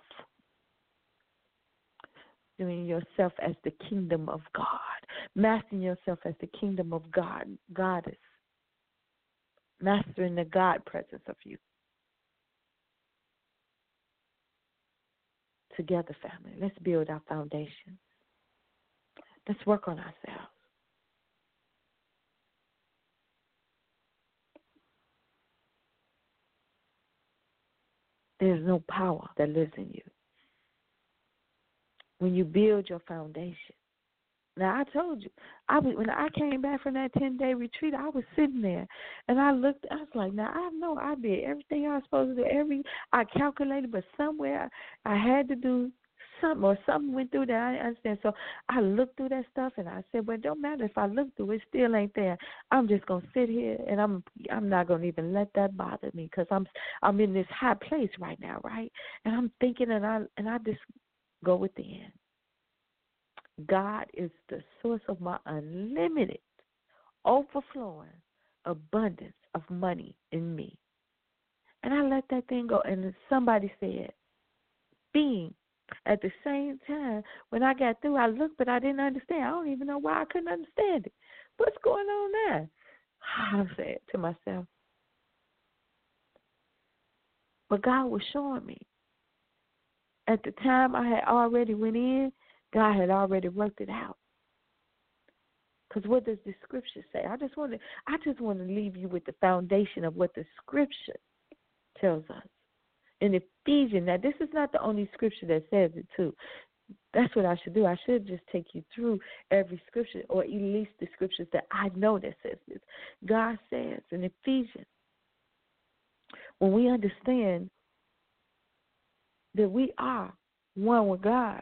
Doing yourself as the kingdom of God. Mastering yourself as the kingdom of God, goddess. Mastering the God presence of you. Together, family, let's build our foundation. Let's work on ourselves. There's no power that lives in you when you build your foundation. Now, I told you, when I came back from that 10-day retreat, I was sitting there, and I was like, now, I know I did everything I was supposed to do. I calculated, but somewhere I had to do something, or something went through that I didn't understand. So I looked through that stuff, and I said, well, it don't matter if I look through it, still ain't there. I'm just going to sit here, and I'm not going to even let that bother me, because I'm in this high place right now, right? And I'm thinking, and I just go within. God is the source of my unlimited, overflowing abundance of money in me. And I let that thing go. And somebody said, being, at the same time, when I got through, I looked, but I didn't understand. I don't even know why I couldn't understand it. What's going on there? I said to myself. But God was showing me. At the time I had already went in, God had already worked it out. Because what does the scripture say? I just want to leave you with the foundation of what the scripture tells us. In Ephesians, now this is not the only scripture that says it too. That's what I should do. I should just take you through every scripture, or at least the scriptures that I know that says this. God says in Ephesians, when we understand that we are one with God,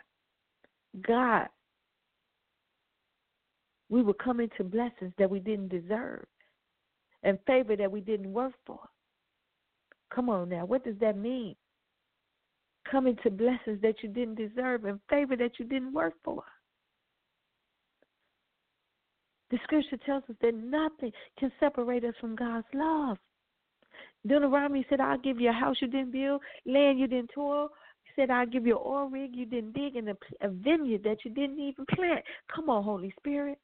we will come into blessings that we didn't deserve and favor that we didn't work for. Come on now, what does that mean? Come into blessings that you didn't deserve and favor that you didn't work for. The scripture tells us that nothing can separate us from God's love. Deuteronomy said, I'll give you a house you didn't build, land you didn't toil. He said, I'll give you an oil rig you didn't dig, and a vineyard that you didn't even plant. Come on, Holy Spirit.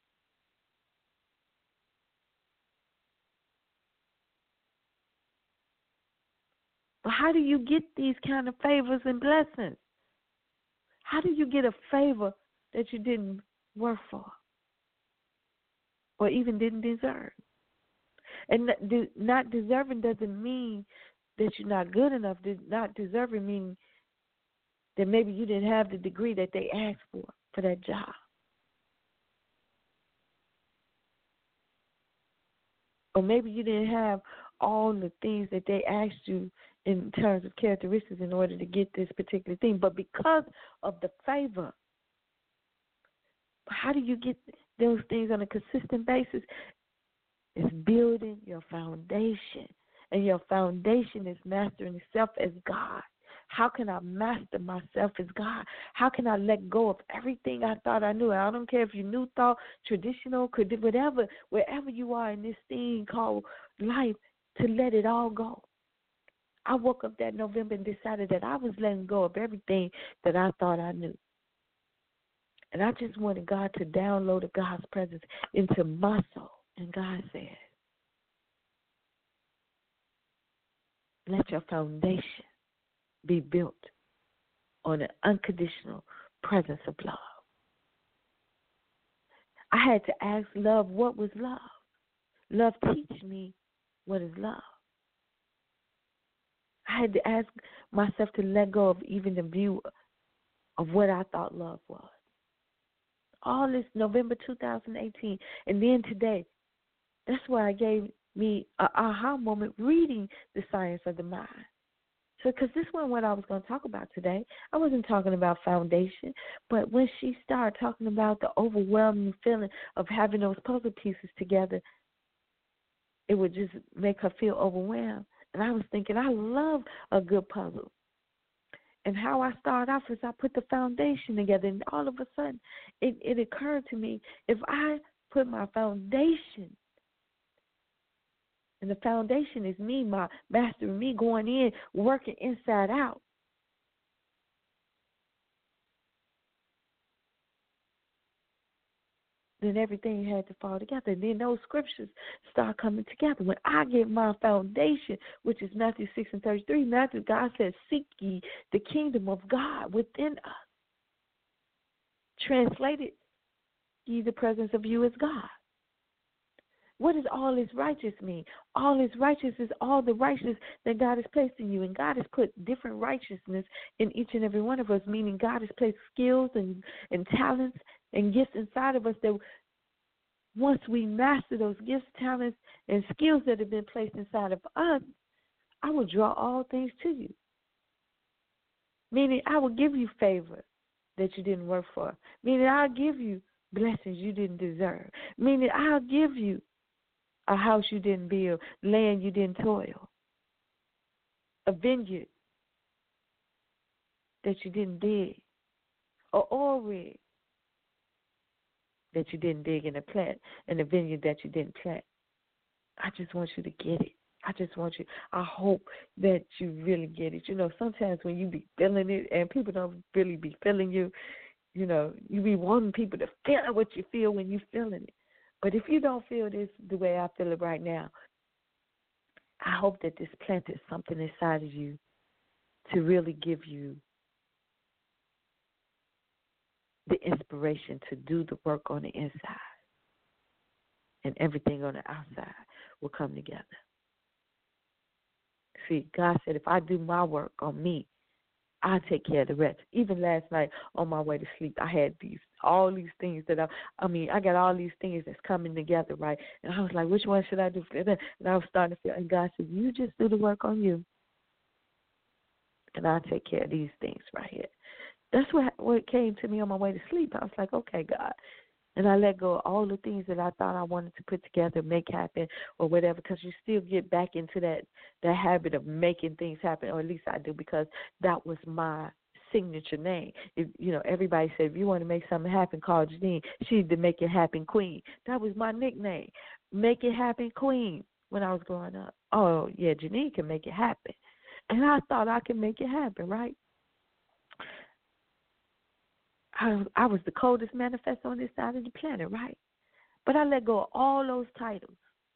But how do you get these kind of favors and blessings? How do you get a favor that you didn't work for or even didn't deserve? And not deserving doesn't mean that you're not good enough. Not deserving means that maybe you didn't have the degree that they asked for that job. Or maybe you didn't have all the things that they asked you in terms of characteristics in order to get this particular thing. But because of the favor, how do you get those things on a consistent basis? It's building your foundation. And your foundation is mastering yourself as God. How can I master myself as God? How can I let go of everything I thought I knew? I don't care if you new thought, traditional, whatever, wherever you are in this thing called life, to let it all go. I woke up that November and decided that I was letting go of everything that I thought I knew. And I just wanted God to download God's presence into my soul. And God said, let your foundation be built on an unconditional presence of love. I had to ask love, what was love? Love, teach me what is love. I had to ask myself to let go of even the view of what I thought love was. All this November 2018, and then today, that's why I gave me an aha moment reading The Science of the Mind. So, because this wasn't what I was going to talk about today. I wasn't talking about foundation, but when she started talking about the overwhelming feeling of having those puzzle pieces together, it would just make her feel overwhelmed. And I was thinking, I love a good puzzle. And how I started off is I put the foundation together, and all of a sudden it occurred to me, if I put my foundation, and the foundation is me, my master, me going in, working inside out, then everything had to fall together. And then those scriptures start coming together. When I get my foundation, which is Matthew 6:33, God says, seek ye the kingdom of God within us. Translated, ye the presence of you as God. What does all this righteous mean? All this righteous is all the righteousness that God has placed in you. And God has put different righteousness in each and every one of us, meaning God has placed skills and talents and gifts inside of us that once we master those gifts, talents, and skills that have been placed inside of us, I will draw all things to you. Meaning I will give you favor that you didn't work for. Meaning I'll give you blessings you didn't deserve. Meaning I'll give you a house you didn't build, land you didn't toil, a vineyard that you didn't dig, an oil rig that you didn't dig in a plant, and a vineyard that you didn't plant. I just want you to get it. I hope that you really get it. You know, sometimes when you be feeling it and people don't really be feeling you, you know, you be wanting people to feel what you feel when you feeling it. But if you don't feel this the way I feel it right now, I hope that this planted something inside of you to really give you the inspiration to do the work on the inside, and everything on the outside will come together. See, God said, if I do my work on me, I'll take care of the rest. Even last night on my way to sleep, I had all these things that I got all these things that's coming together, right? And I was like, which one should I do? And I was starting to feel, and God said, you just do the work on you, and I'll take care of these things right here. That's what came to me on my way to sleep. I was like, okay, God. And I let go of all the things that I thought I wanted to put together, make happen, or whatever, because you still get back into that habit of making things happen, or at least I do, because that was my signature name. If, you know, everybody said, if you want to make something happen, call Janine. She's the Make It Happen Queen. That was my nickname, Make It Happen Queen, when I was growing up. Oh, yeah, Janine can make it happen. And I thought I could make it happen, right? I was the coldest manifest on this side of the planet, right? But I let go of all those titles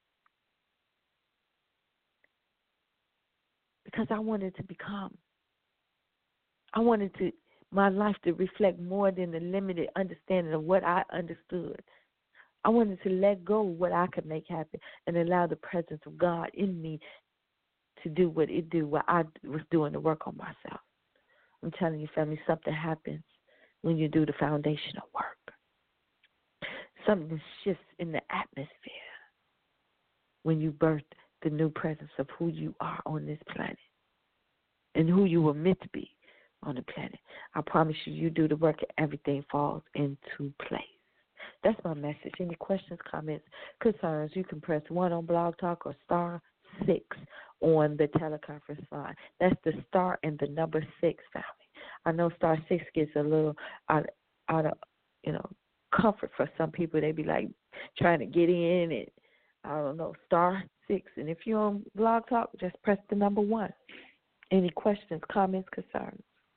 because I wanted to become. I wanted my life to reflect more than the limited understanding of what I understood. I wanted to let go of what I could make happen and allow the presence of God in me to do what it do, what I was doing to work on myself. I'm telling you, family, something happens when you do the foundational work. Something shifts in the atmosphere when you birth the new presence of who you are on this planet and who you were meant to be on the planet. I promise you, you do the work and everything falls into place. That's my message. Any questions, comments, concerns, you can press 1 on Blog Talk or *6 on the teleconference line. That's the star and the number 6, family. I know *6 gets a little out of comfort for some people. They be like trying to get in, and I don't know, *6. And if you're on Blog Talk, just press the number 1. Any questions, comments, concerns?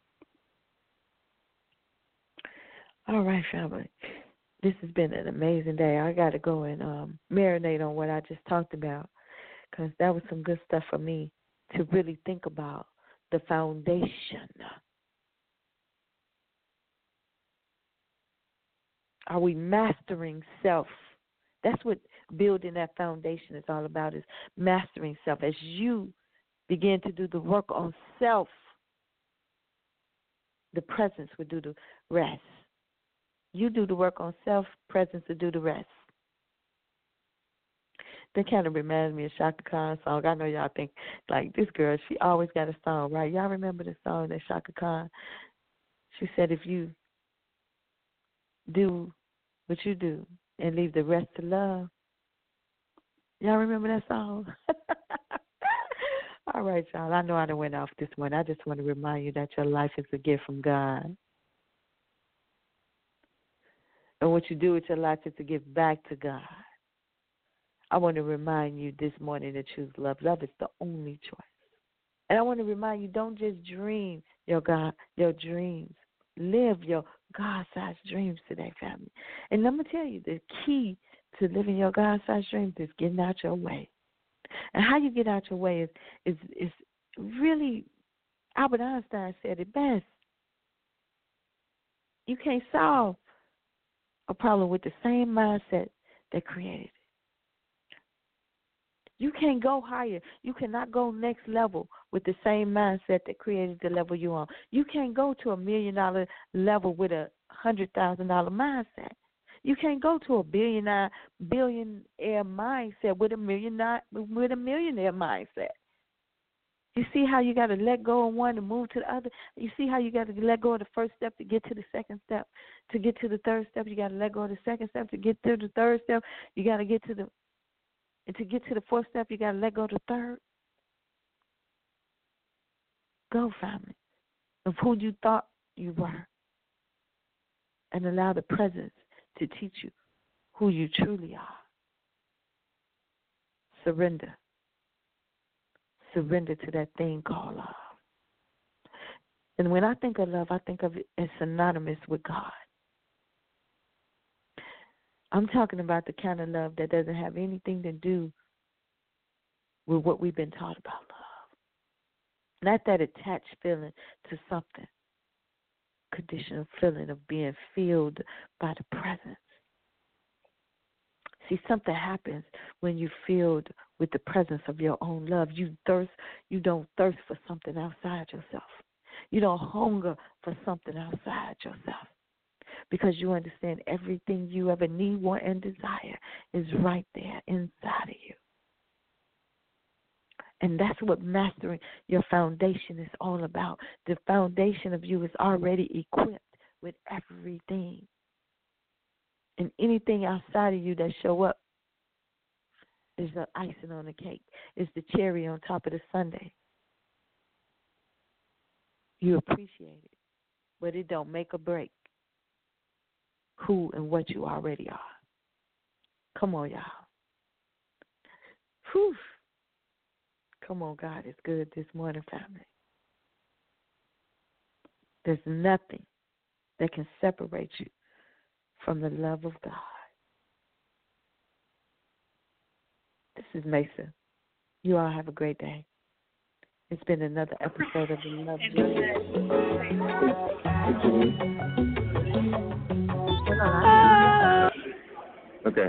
All right, family. This has been an amazing day. I got to go and marinate on what I just talked about, because that was some good stuff for me to really think about the foundation. Are we mastering self? That's what building that foundation is all about, is mastering self. As you begin to do the work on self, the presence will do the rest. You do the work on self, presence will do the rest. That kind of reminds me of Shaka Khan's song. I know y'all think, like, this girl, she always got a song, right? Y'all remember the song that Shaka Khan? She said, if you do what you do and leave the rest to love, Y'all remember that song? All right, y'all. I know I done went off this morning. I just want to remind you that your life is a gift from God. And what you do with your life is to give back to God. I want to remind you this morning to choose love. Love is the only choice. And I want to remind you, don't just dream your dreams. Live your God-sized dreams today, family. And I'm going to tell you, the key to living your God-sized dreams is getting out your way. And how you get out your way is really, Albert Einstein said it best. You can't solve a problem with the same mindset that created it. You can't go higher. You cannot go next level with the same mindset that created the level you're on. You can't go to $1 million level with a $100,000 mindset. You can't go to a billionaire mindset with a millionaire mindset. You see how you got to let go of one and move to the other? You see how you got to let go of the first step to get to the second step? To get to the third step, you got to let go of the second step. To get to the third step, you got to get to the And to get to the fourth step, you got to let go of the third. Go, family, of who you thought you were. And allow the presence to teach you who you truly are. Surrender. Surrender to that thing called love. And when I think of love, I think of it as synonymous with God. I'm talking about the kind of love that doesn't have anything to do with what we've been taught about love. Not that attached feeling to something. Conditional feeling of being filled by the presence. See, something happens when you're filled with the presence of your own love. You don't thirst for something outside yourself. You don't hunger for something outside yourself. Because you understand everything you ever need, want, and desire is right there inside of you. And that's what mastering your foundation is all about. The foundation of you is already equipped with everything. And anything outside of you that show up is the icing on the cake. It's the cherry on top of the sundae. You appreciate it, but it don't make or break who and what you already are. Come on, y'all. Whew. Come on, God is good this morning, family. There's nothing that can separate you from the love of God. This is Mesa. You all have a great day. It's been another episode of The Love Journey. Okay.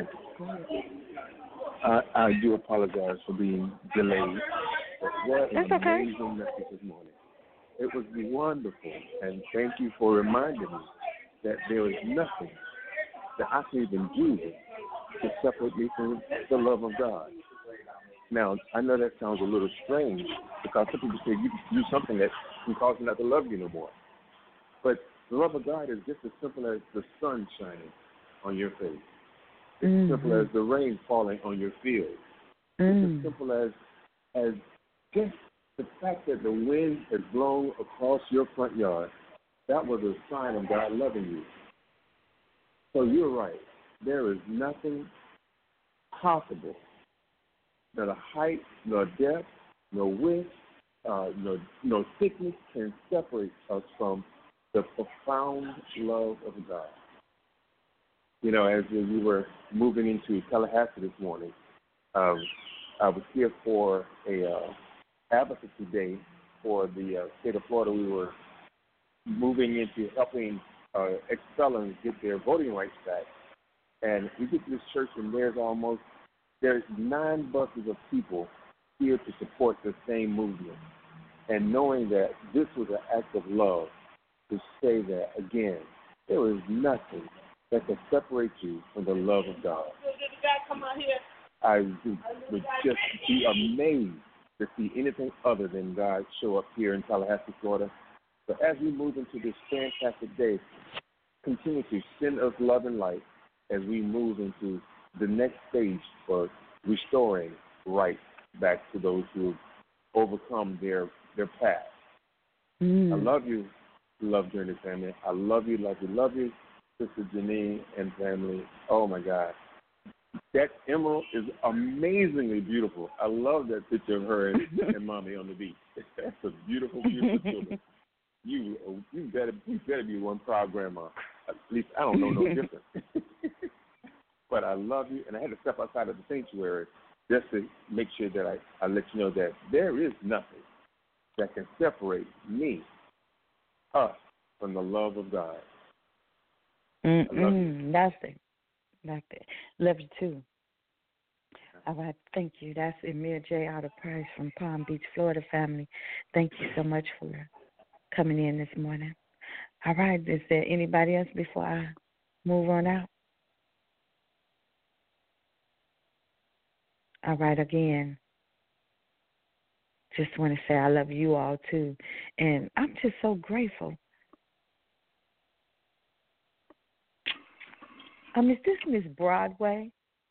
I do apologize for being delayed. What an amazing message this morning. It was wonderful, and thank you for reminding me that there is nothing that I can even do to separate me from the love of God. Now, I know that sounds a little strange because some people say you can do something that can cause me not to love you no more. But the love of God is just as simple as the sun shining on your face. It's as simple as the rain falling on your field. It's as simple as just the fact that the wind has blown across your front yard. That was a sign of God loving you. So you're right. There is nothing possible, not a height, nor depth, no width, no thickness can separate us from the profound love of God. You know, as we were moving into Tallahassee this morning, I was here for a advocacy day for the state of Florida. We were moving into helping ex-felons get their voting rights back. And we get to this church, and there's 9 buses of people here to support the same movement. And knowing that this was an act of love to say that, again, there is nothing that can separate you from the love of God. I would just be amazed to see anything other than God show up here in Tallahassee, Florida. But as we move into this fantastic day, continue to send us love and light as we move into the next stage for restoring right back to those who have overcome their past. I love you, Love Journey family. I love you, Sister Janine and family. Oh, my God. That emerald is amazingly beautiful. I love that picture of her and Mommy on the beach. That's a beautiful, beautiful children. You better be one proud grandma. At least I don't know no different. But I love you, and I had to step outside of the sanctuary just to make sure that I let you know that there is nothing that can separate me, us, from the love of God. I love you. Nothing. Love you too. All right, thank you. That's Emir J. out of Price from Palm Beach, Florida family. Thank you so much for coming in this morning. All right, is there anybody else before I move on out? All right, again, just want to say I love you all too. And I'm just so grateful. Is this Miss Broadway?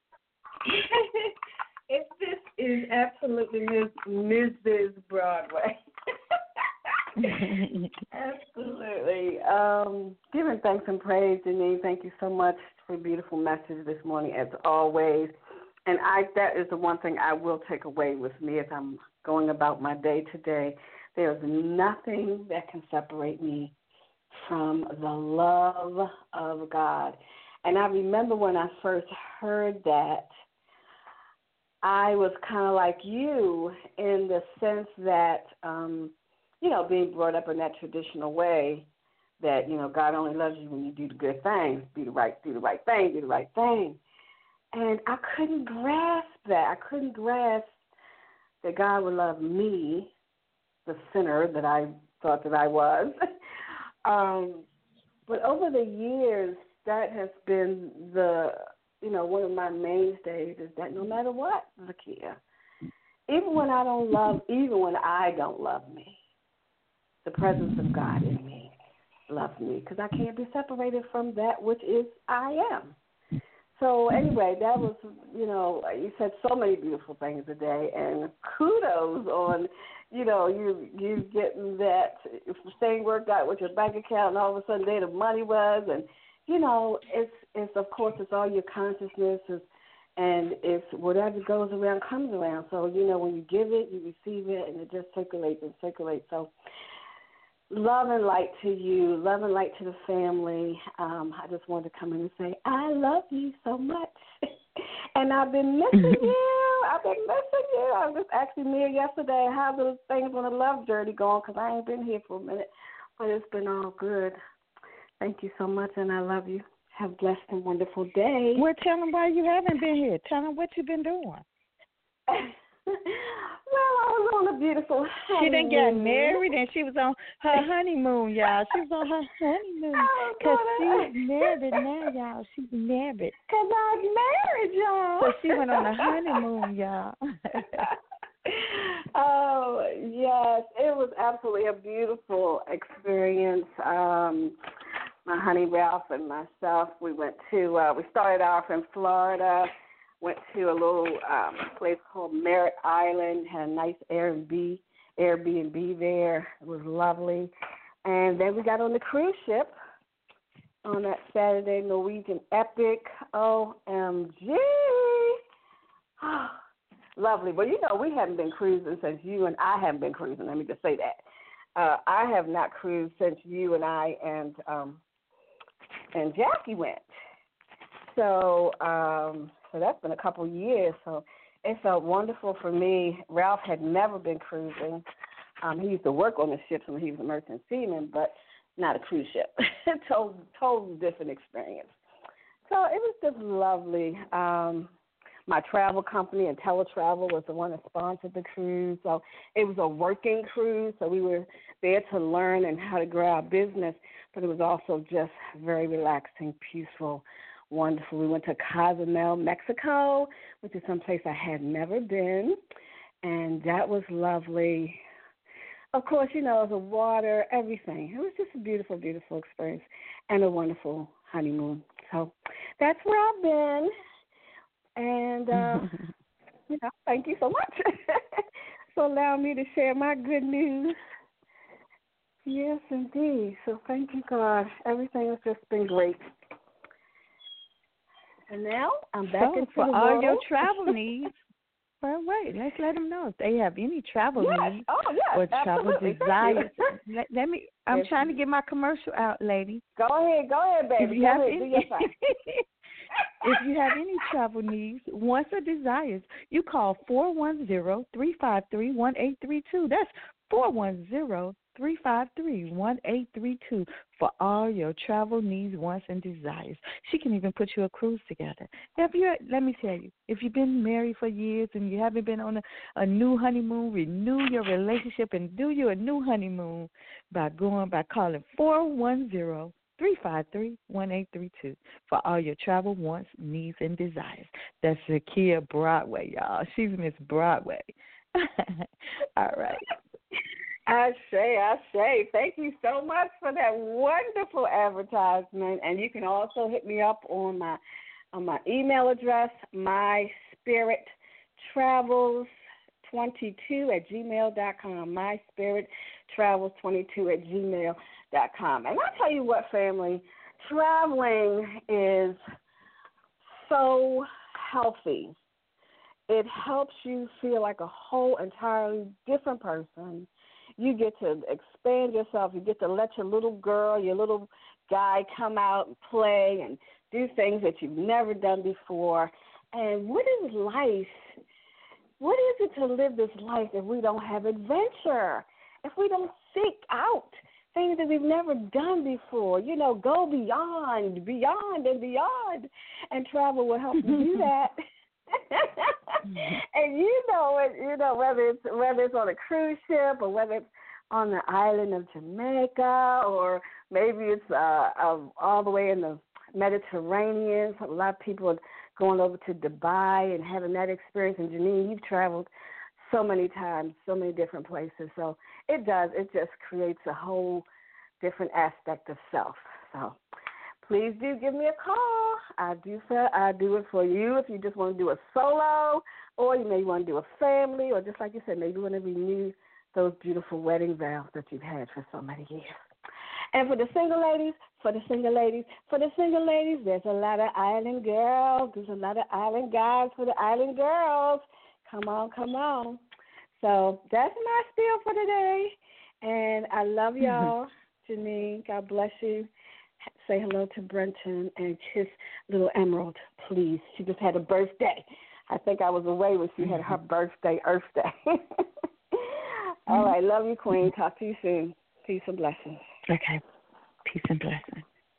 This is absolutely Mrs. Broadway. Absolutely. Giving thanks and praise, Janine. Thank you so much for a beautiful message this morning, as always. And that is the one thing I will take away with me as I'm going about my day today. There is nothing that can separate me from the love of God. And I remember when I first heard that, I was kind of like you in the sense that, being brought up in that traditional way that, God only loves you when you do the good things, do the right thing. And I couldn't grasp that. I couldn't grasp that God would love me, the sinner that I thought that I was. But over the years, that has been one of my mainstays is that no matter what, Zakia, even when I don't love me, the presence of God in me loves me because I can't be separated from that which is I am. So anyway, that was, you said so many beautiful things today, and kudos on, you getting that thing worked out with your bank account, and all of a sudden there the money was, and it's of course it's all your consciousness, and it's whatever goes around comes around. So when you give it, you receive it, and it just circulates and circulates. So love and light to you, love and light to the family. I just wanted to come in and say I love you so much, and I've been missing you. I was just asking Mia yesterday how those things on the love journey going because I ain't been here for a minute, but it's been all good. Thank you so much, and I love you. Have a blessed and wonderful day. Well, tell them why you haven't been here. Tell them what you've been doing. Well, I was on a beautiful honeymoon. She done got married, and she was on her honeymoon, y'all. She was on her honeymoon. Because she's married now, y'all. She's married. Because I'm married, y'all. So she went on a honeymoon, y'all. Oh, yes. It was absolutely a beautiful experience. My honey Ralph and myself, we started off in Florida, went to a little place called Merritt Island, had a nice Airbnb there. It was lovely. And then we got on the cruise ship on that Saturday, Norwegian Epic. OMG. Lovely. Well, we haven't been cruising since you and I haven't been cruising. Let me just say that. I have not cruised since you and I and Jackie went. So that's been a couple years. So it felt wonderful for me. Ralph had never been cruising. He used to work on the ships when he was a merchant seaman, but not a cruise ship. Total different experience. So it was just lovely. My travel company, IntelliTravel, was the one that sponsored the cruise. So it was a working cruise, so we were there to learn and how to grow our business, but it was also just very relaxing, peaceful, wonderful. We went to Cozumel, Mexico, which is someplace I had never been, and that was lovely. Of course, the water, everything. It was just a beautiful, beautiful experience and a wonderful honeymoon. So that's where I've been. And Thank you so much for allowing me to share my good news. Yes, indeed. So thank you, God. Everything has just been great. And now I'm back into for the all world. your travel needs. Well, wait, let's let them know if they have any travel needs or travel desires. Let me. I'm trying to get my commercial out, lady. Go ahead, baby. Do your thing. If you have any travel needs, wants, or desires, you call 410-353-1832. That's 410-353-1832 for all your travel needs, wants, and desires. She can even put you a cruise together. Let me tell you, if you've been married for years and you haven't been on a new honeymoon, renew your relationship and do you a new honeymoon by calling 410-353-1832 for all your travel wants, needs, and desires. That's Zakia Broadway, y'all. She's Miss Broadway. All right. Ashe. Thank you so much for that wonderful advertisement. And you can also hit me up on my email address, myspirittravels22@gmail.com. myspirittravels22@gmail.com. And I'll tell you what, family, traveling is so healthy. It helps you feel like a whole entirely different person. You get to expand yourself. You get to let your little girl, your little guy come out and play and do things that you've never done before. And what is life? What is it to live this life if we don't have adventure? If we don't seek out things that we've never done before? Go beyond, and beyond. And travel will help you do that. And whether it's on a cruise ship or whether it's on the island of Jamaica or maybe it's all the way in the Mediterranean. A lot of people are going over to Dubai and having that experience. And Janine, you've traveled so many times, so many different places. So it just creates a whole different aspect of self. So please do give me a call. I do it for you if you just want to do a solo, or you may want to do a family, or just like you said, maybe you want to renew those beautiful wedding vows that you've had for so many years. And for the single ladies, there's a lot of island girls. There's a lot of island guys for the island girls. Come on. So that's my spiel for today. And I love y'all. Janine, God bless you. Say hello to Brenton and kiss little Emerald, please. She just had a birthday. I think I was away when she had her birthday, Earth Day. All right. Love you, Queen. Talk to you soon. Peace and blessings. Okay. Peace and blessings.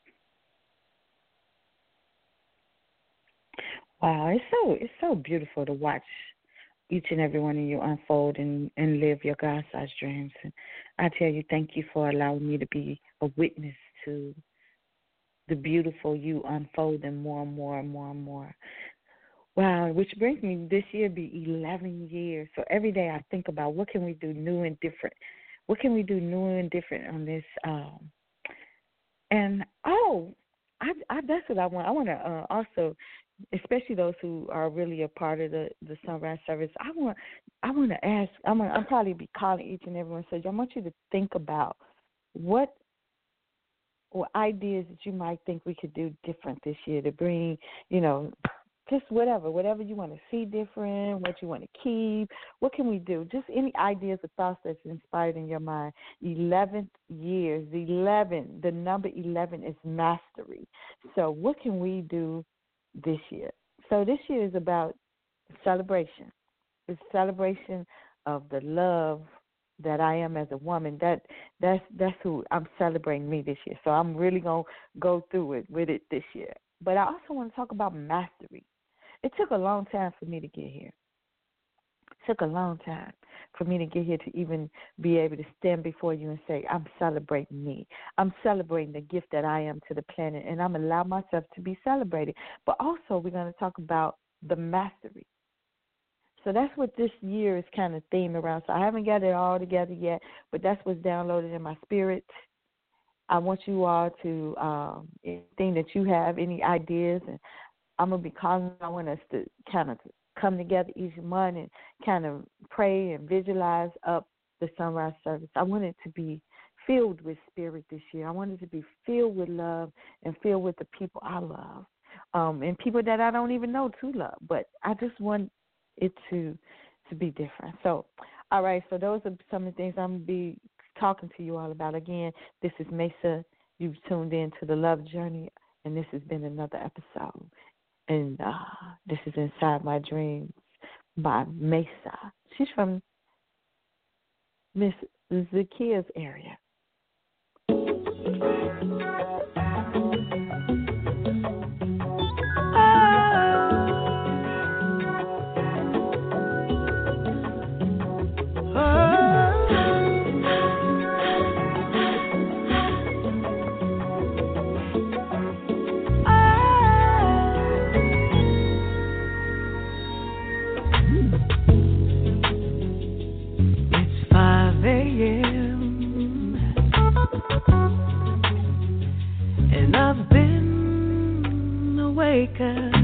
Wow, it's so beautiful to watch each and every one of you unfold and live your God-sized dreams. And I tell you, thank you for allowing me to be a witness to the beautiful you unfolding more and more and more and more. Wow, which brings me, this year be 11 years. So every day I think about what can we do new and different. What can we do new and different on this? That's what I want. I want to also, especially those who are really a part of the Sunrise Service, I want to ask, I'll probably be calling each and every one, so I want you to think about what ideas that you might think we could do different this year to bring, just whatever you want to see different, what you want to keep, what can we do? Just any ideas or thoughts that's inspired in your mind. 11 years, the number 11 is mastery. So what can we do this year? So this year is about celebration. It's celebration of the love that I am as a woman. That's who I'm celebrating me this year. So I'm really going to go through with it this year. But I also want to talk about mastery. It took a long time for me to get here. It took a long time for me to get here to even be able to stand before you and say, I'm celebrating me. I'm celebrating the gift that I am to the planet, and I'm allowing myself to be celebrated. But also we're going to talk about the mastery. So that's what this year is kind of themed around. So I haven't got it all together yet, but that's what's downloaded in my spirit. I want you all to, anything that you have, any ideas, and I'm going to be calling. I want us to kind of come together each month and kind of pray and visualize up the sunrise service. I want it to be filled with spirit this year. I want it to be filled with love and filled with the people I love, and people that I don't even know to love. But I just want it to be different. So, all right, so those are some of the things I'm going to be talking to you all about. Again, this is Mesa. You've tuned in to The Love Journey, and this has been another episode. And this is Inside My Dreams by Mesa. She's from Miss Zakia's area. And I've been awakened